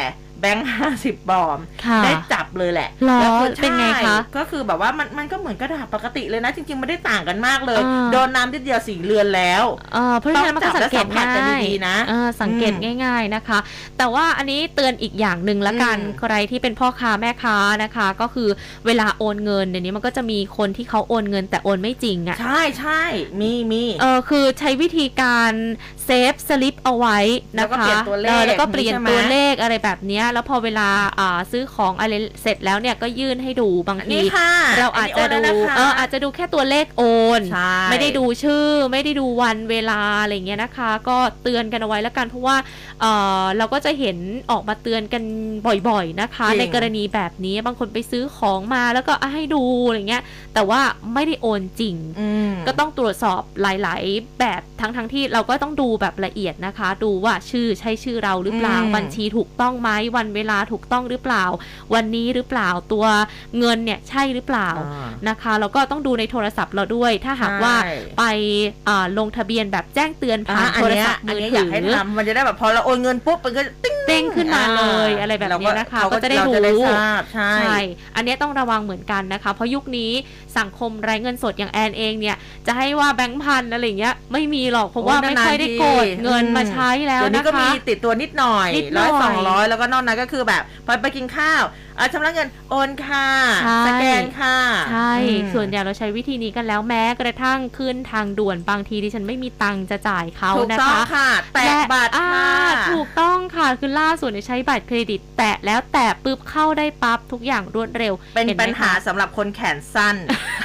แบงค์ห้าสิบปลอมได้จับเลยแหละแล้วเป็นไงคะก็คือแบบว่ามันมันก็เหมือนกระดาษปกติเลยนะจริงๆไม่ได้ต่างกันมากเลยโดนน้ำนิดเดียวสีเลือนแล้วเพราะฉะนั้นมันก็สังเกตง่ายนะสังเกตง่ายๆนะคะแต่ว่าอันนี้เตือนอีกอย่างหนึ่งละกันใครที่เป็นพ่อค้าแม่ค้านะคะก็คือเวลาโอนเงินเดี๋ยวนี้มันก็จะมีคนที่เขาโอนเงินแต่โอนไม่จริงอ่ะใช่ใช่มีมีเออคือใช้วิธีการเซฟสลิปเอาไว้นะคะแล้วก็เปลี่ยนตัวเลขอะไรแบบนี้แล้วพอเวลาซื้อของอะไรเสร็จแล้วเนี่ยก็ยื่นให้ดูบางทีเราอาจจะดูเอออาจจะดูแค่ตัวเลขโอนไม่ได้ดูชื่อไม่ได้ดูวันเวลาอะไรเงี้ยนะคะก็เตือนกันเอาไว้แล้วกันเพราะว่าเออเราก็จะเห็นออกมาเตือนกันบ่อยๆนะคะในกรณีแบบนี้บางคนไปซื้อของมาแล้วก็ให้ดูอะไรเงี้ยแต่ว่าไม่ได้โอนจริงก็ต้องตรวจสอบหลายๆแบบทั้งๆที่เราก็ต้องดูแบบละเอียดนะคะดูว่าชื่อใช่ชื่อเราหรือเปล่าบัญชีถูกต้องไหมวันเวลาถูกต้องหรือเปล่าวันนี้หรือเปล่าตัวเงินเนี่ยใช่หรือเปล่านะคะแล้วก็ต้องดูในโทรศัพท์เราด้วยถ้าหากว่าไปลงทะเบียนแบบแจ้งเตือนผ่านโทรศัพท์มือถืออยากให้ทำมันจะได้แบบพอเราโอนเงินปุ๊บมันก็ติ้งเด้งขึ้นมาเลยอะไรแบบนี้นะคะก็จะได้รู้ใช่อันนี้ต้องระวังเหมือนกันนะคะเพราะยุคนี้สังคมไร้เงินสดอย่างแอนเองเนี่ยจะให้ว่าแบงค์พันอะไรเงี้ยไม่มีหรอกเพราะว่าไม่ค่อยได้กดเงินมาใช้แล้วนะคะเดี๋ยวนี้ก็มีติดตัวนิดหน่อยร้อยสองร้อยแล้วก็นอกนั้นก็คือแบบพอไปกินข้าวชำระเงินโอนค่ะสแกนค่ะใช่ส่วนใหญ่เราใช้วิธีนี้กันแล้วแม้กระทั่งขึ้นทางด่วนบางทีดิฉันไม่มีตังค์จะจ่ายเขานะคะถูกต้องค่ะแตะบัตรค่ะถูกต้องค่ะคือล่าสุดใช้บัตรเครดิตแตะแล้วแตะปุ๊บเข้าได้ปั๊บทุกอย่างรวดเร็วเป็นปัญหาสำหรับคนแขนสั้น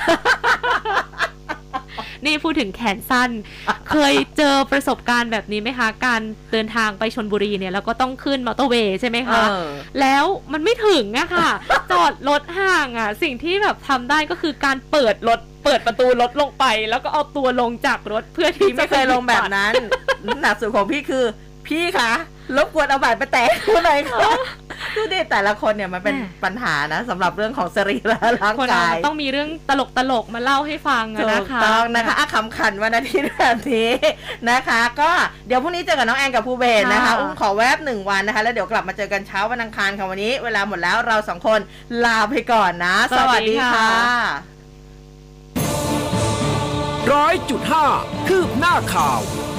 นี่พูดถึงแขนสั้น เคยเจอประสบการณ์แบบนี้ไหมคะการเดินทางไปชลบุรีเนี่ยแล้วก็ต้องขึ้นมอเตอร์เวย์ใช่ไหมคะแล้วมันไม่ถึงอะค่ะ จอดรถห่างอะสิ่งที่แบบทำได้ก็คือการเปิดรถเปิดประตูรถลงไปแล้วก็เอาตัวลงจากรถเพื่อที่ไม่เคยลงแบบนั้นหนักสุดของพี่คือพี่คะรบกวนเอาบัตรไปแตะคนไหนคะดูดิแต่ละคนเนี่ยมันเป็นปัญหานะสำหรับเรื่องของสรีระร่างกายต้องมีเรื่องตลกตลกมาเล่าให้ฟังนะคะถูกต้องนะคะอ่ะขำขันวันอาทิตย์แบบนี้นะคะก็เดี๋ยวพรุ่งนี้เจอกับน้องแอนกับภูเบศนะคะอุ้มขอแวบหนึ่งวันนะคะแล้วเดี๋ยวกลับมาเจอกันเช้าวันอังคารค่ะวันนี้เวลาหมดแล้วเราสองคนลาไปก่อนนะสวัสดีค่ะร้อยจุดห้าคืบหน้าข่าว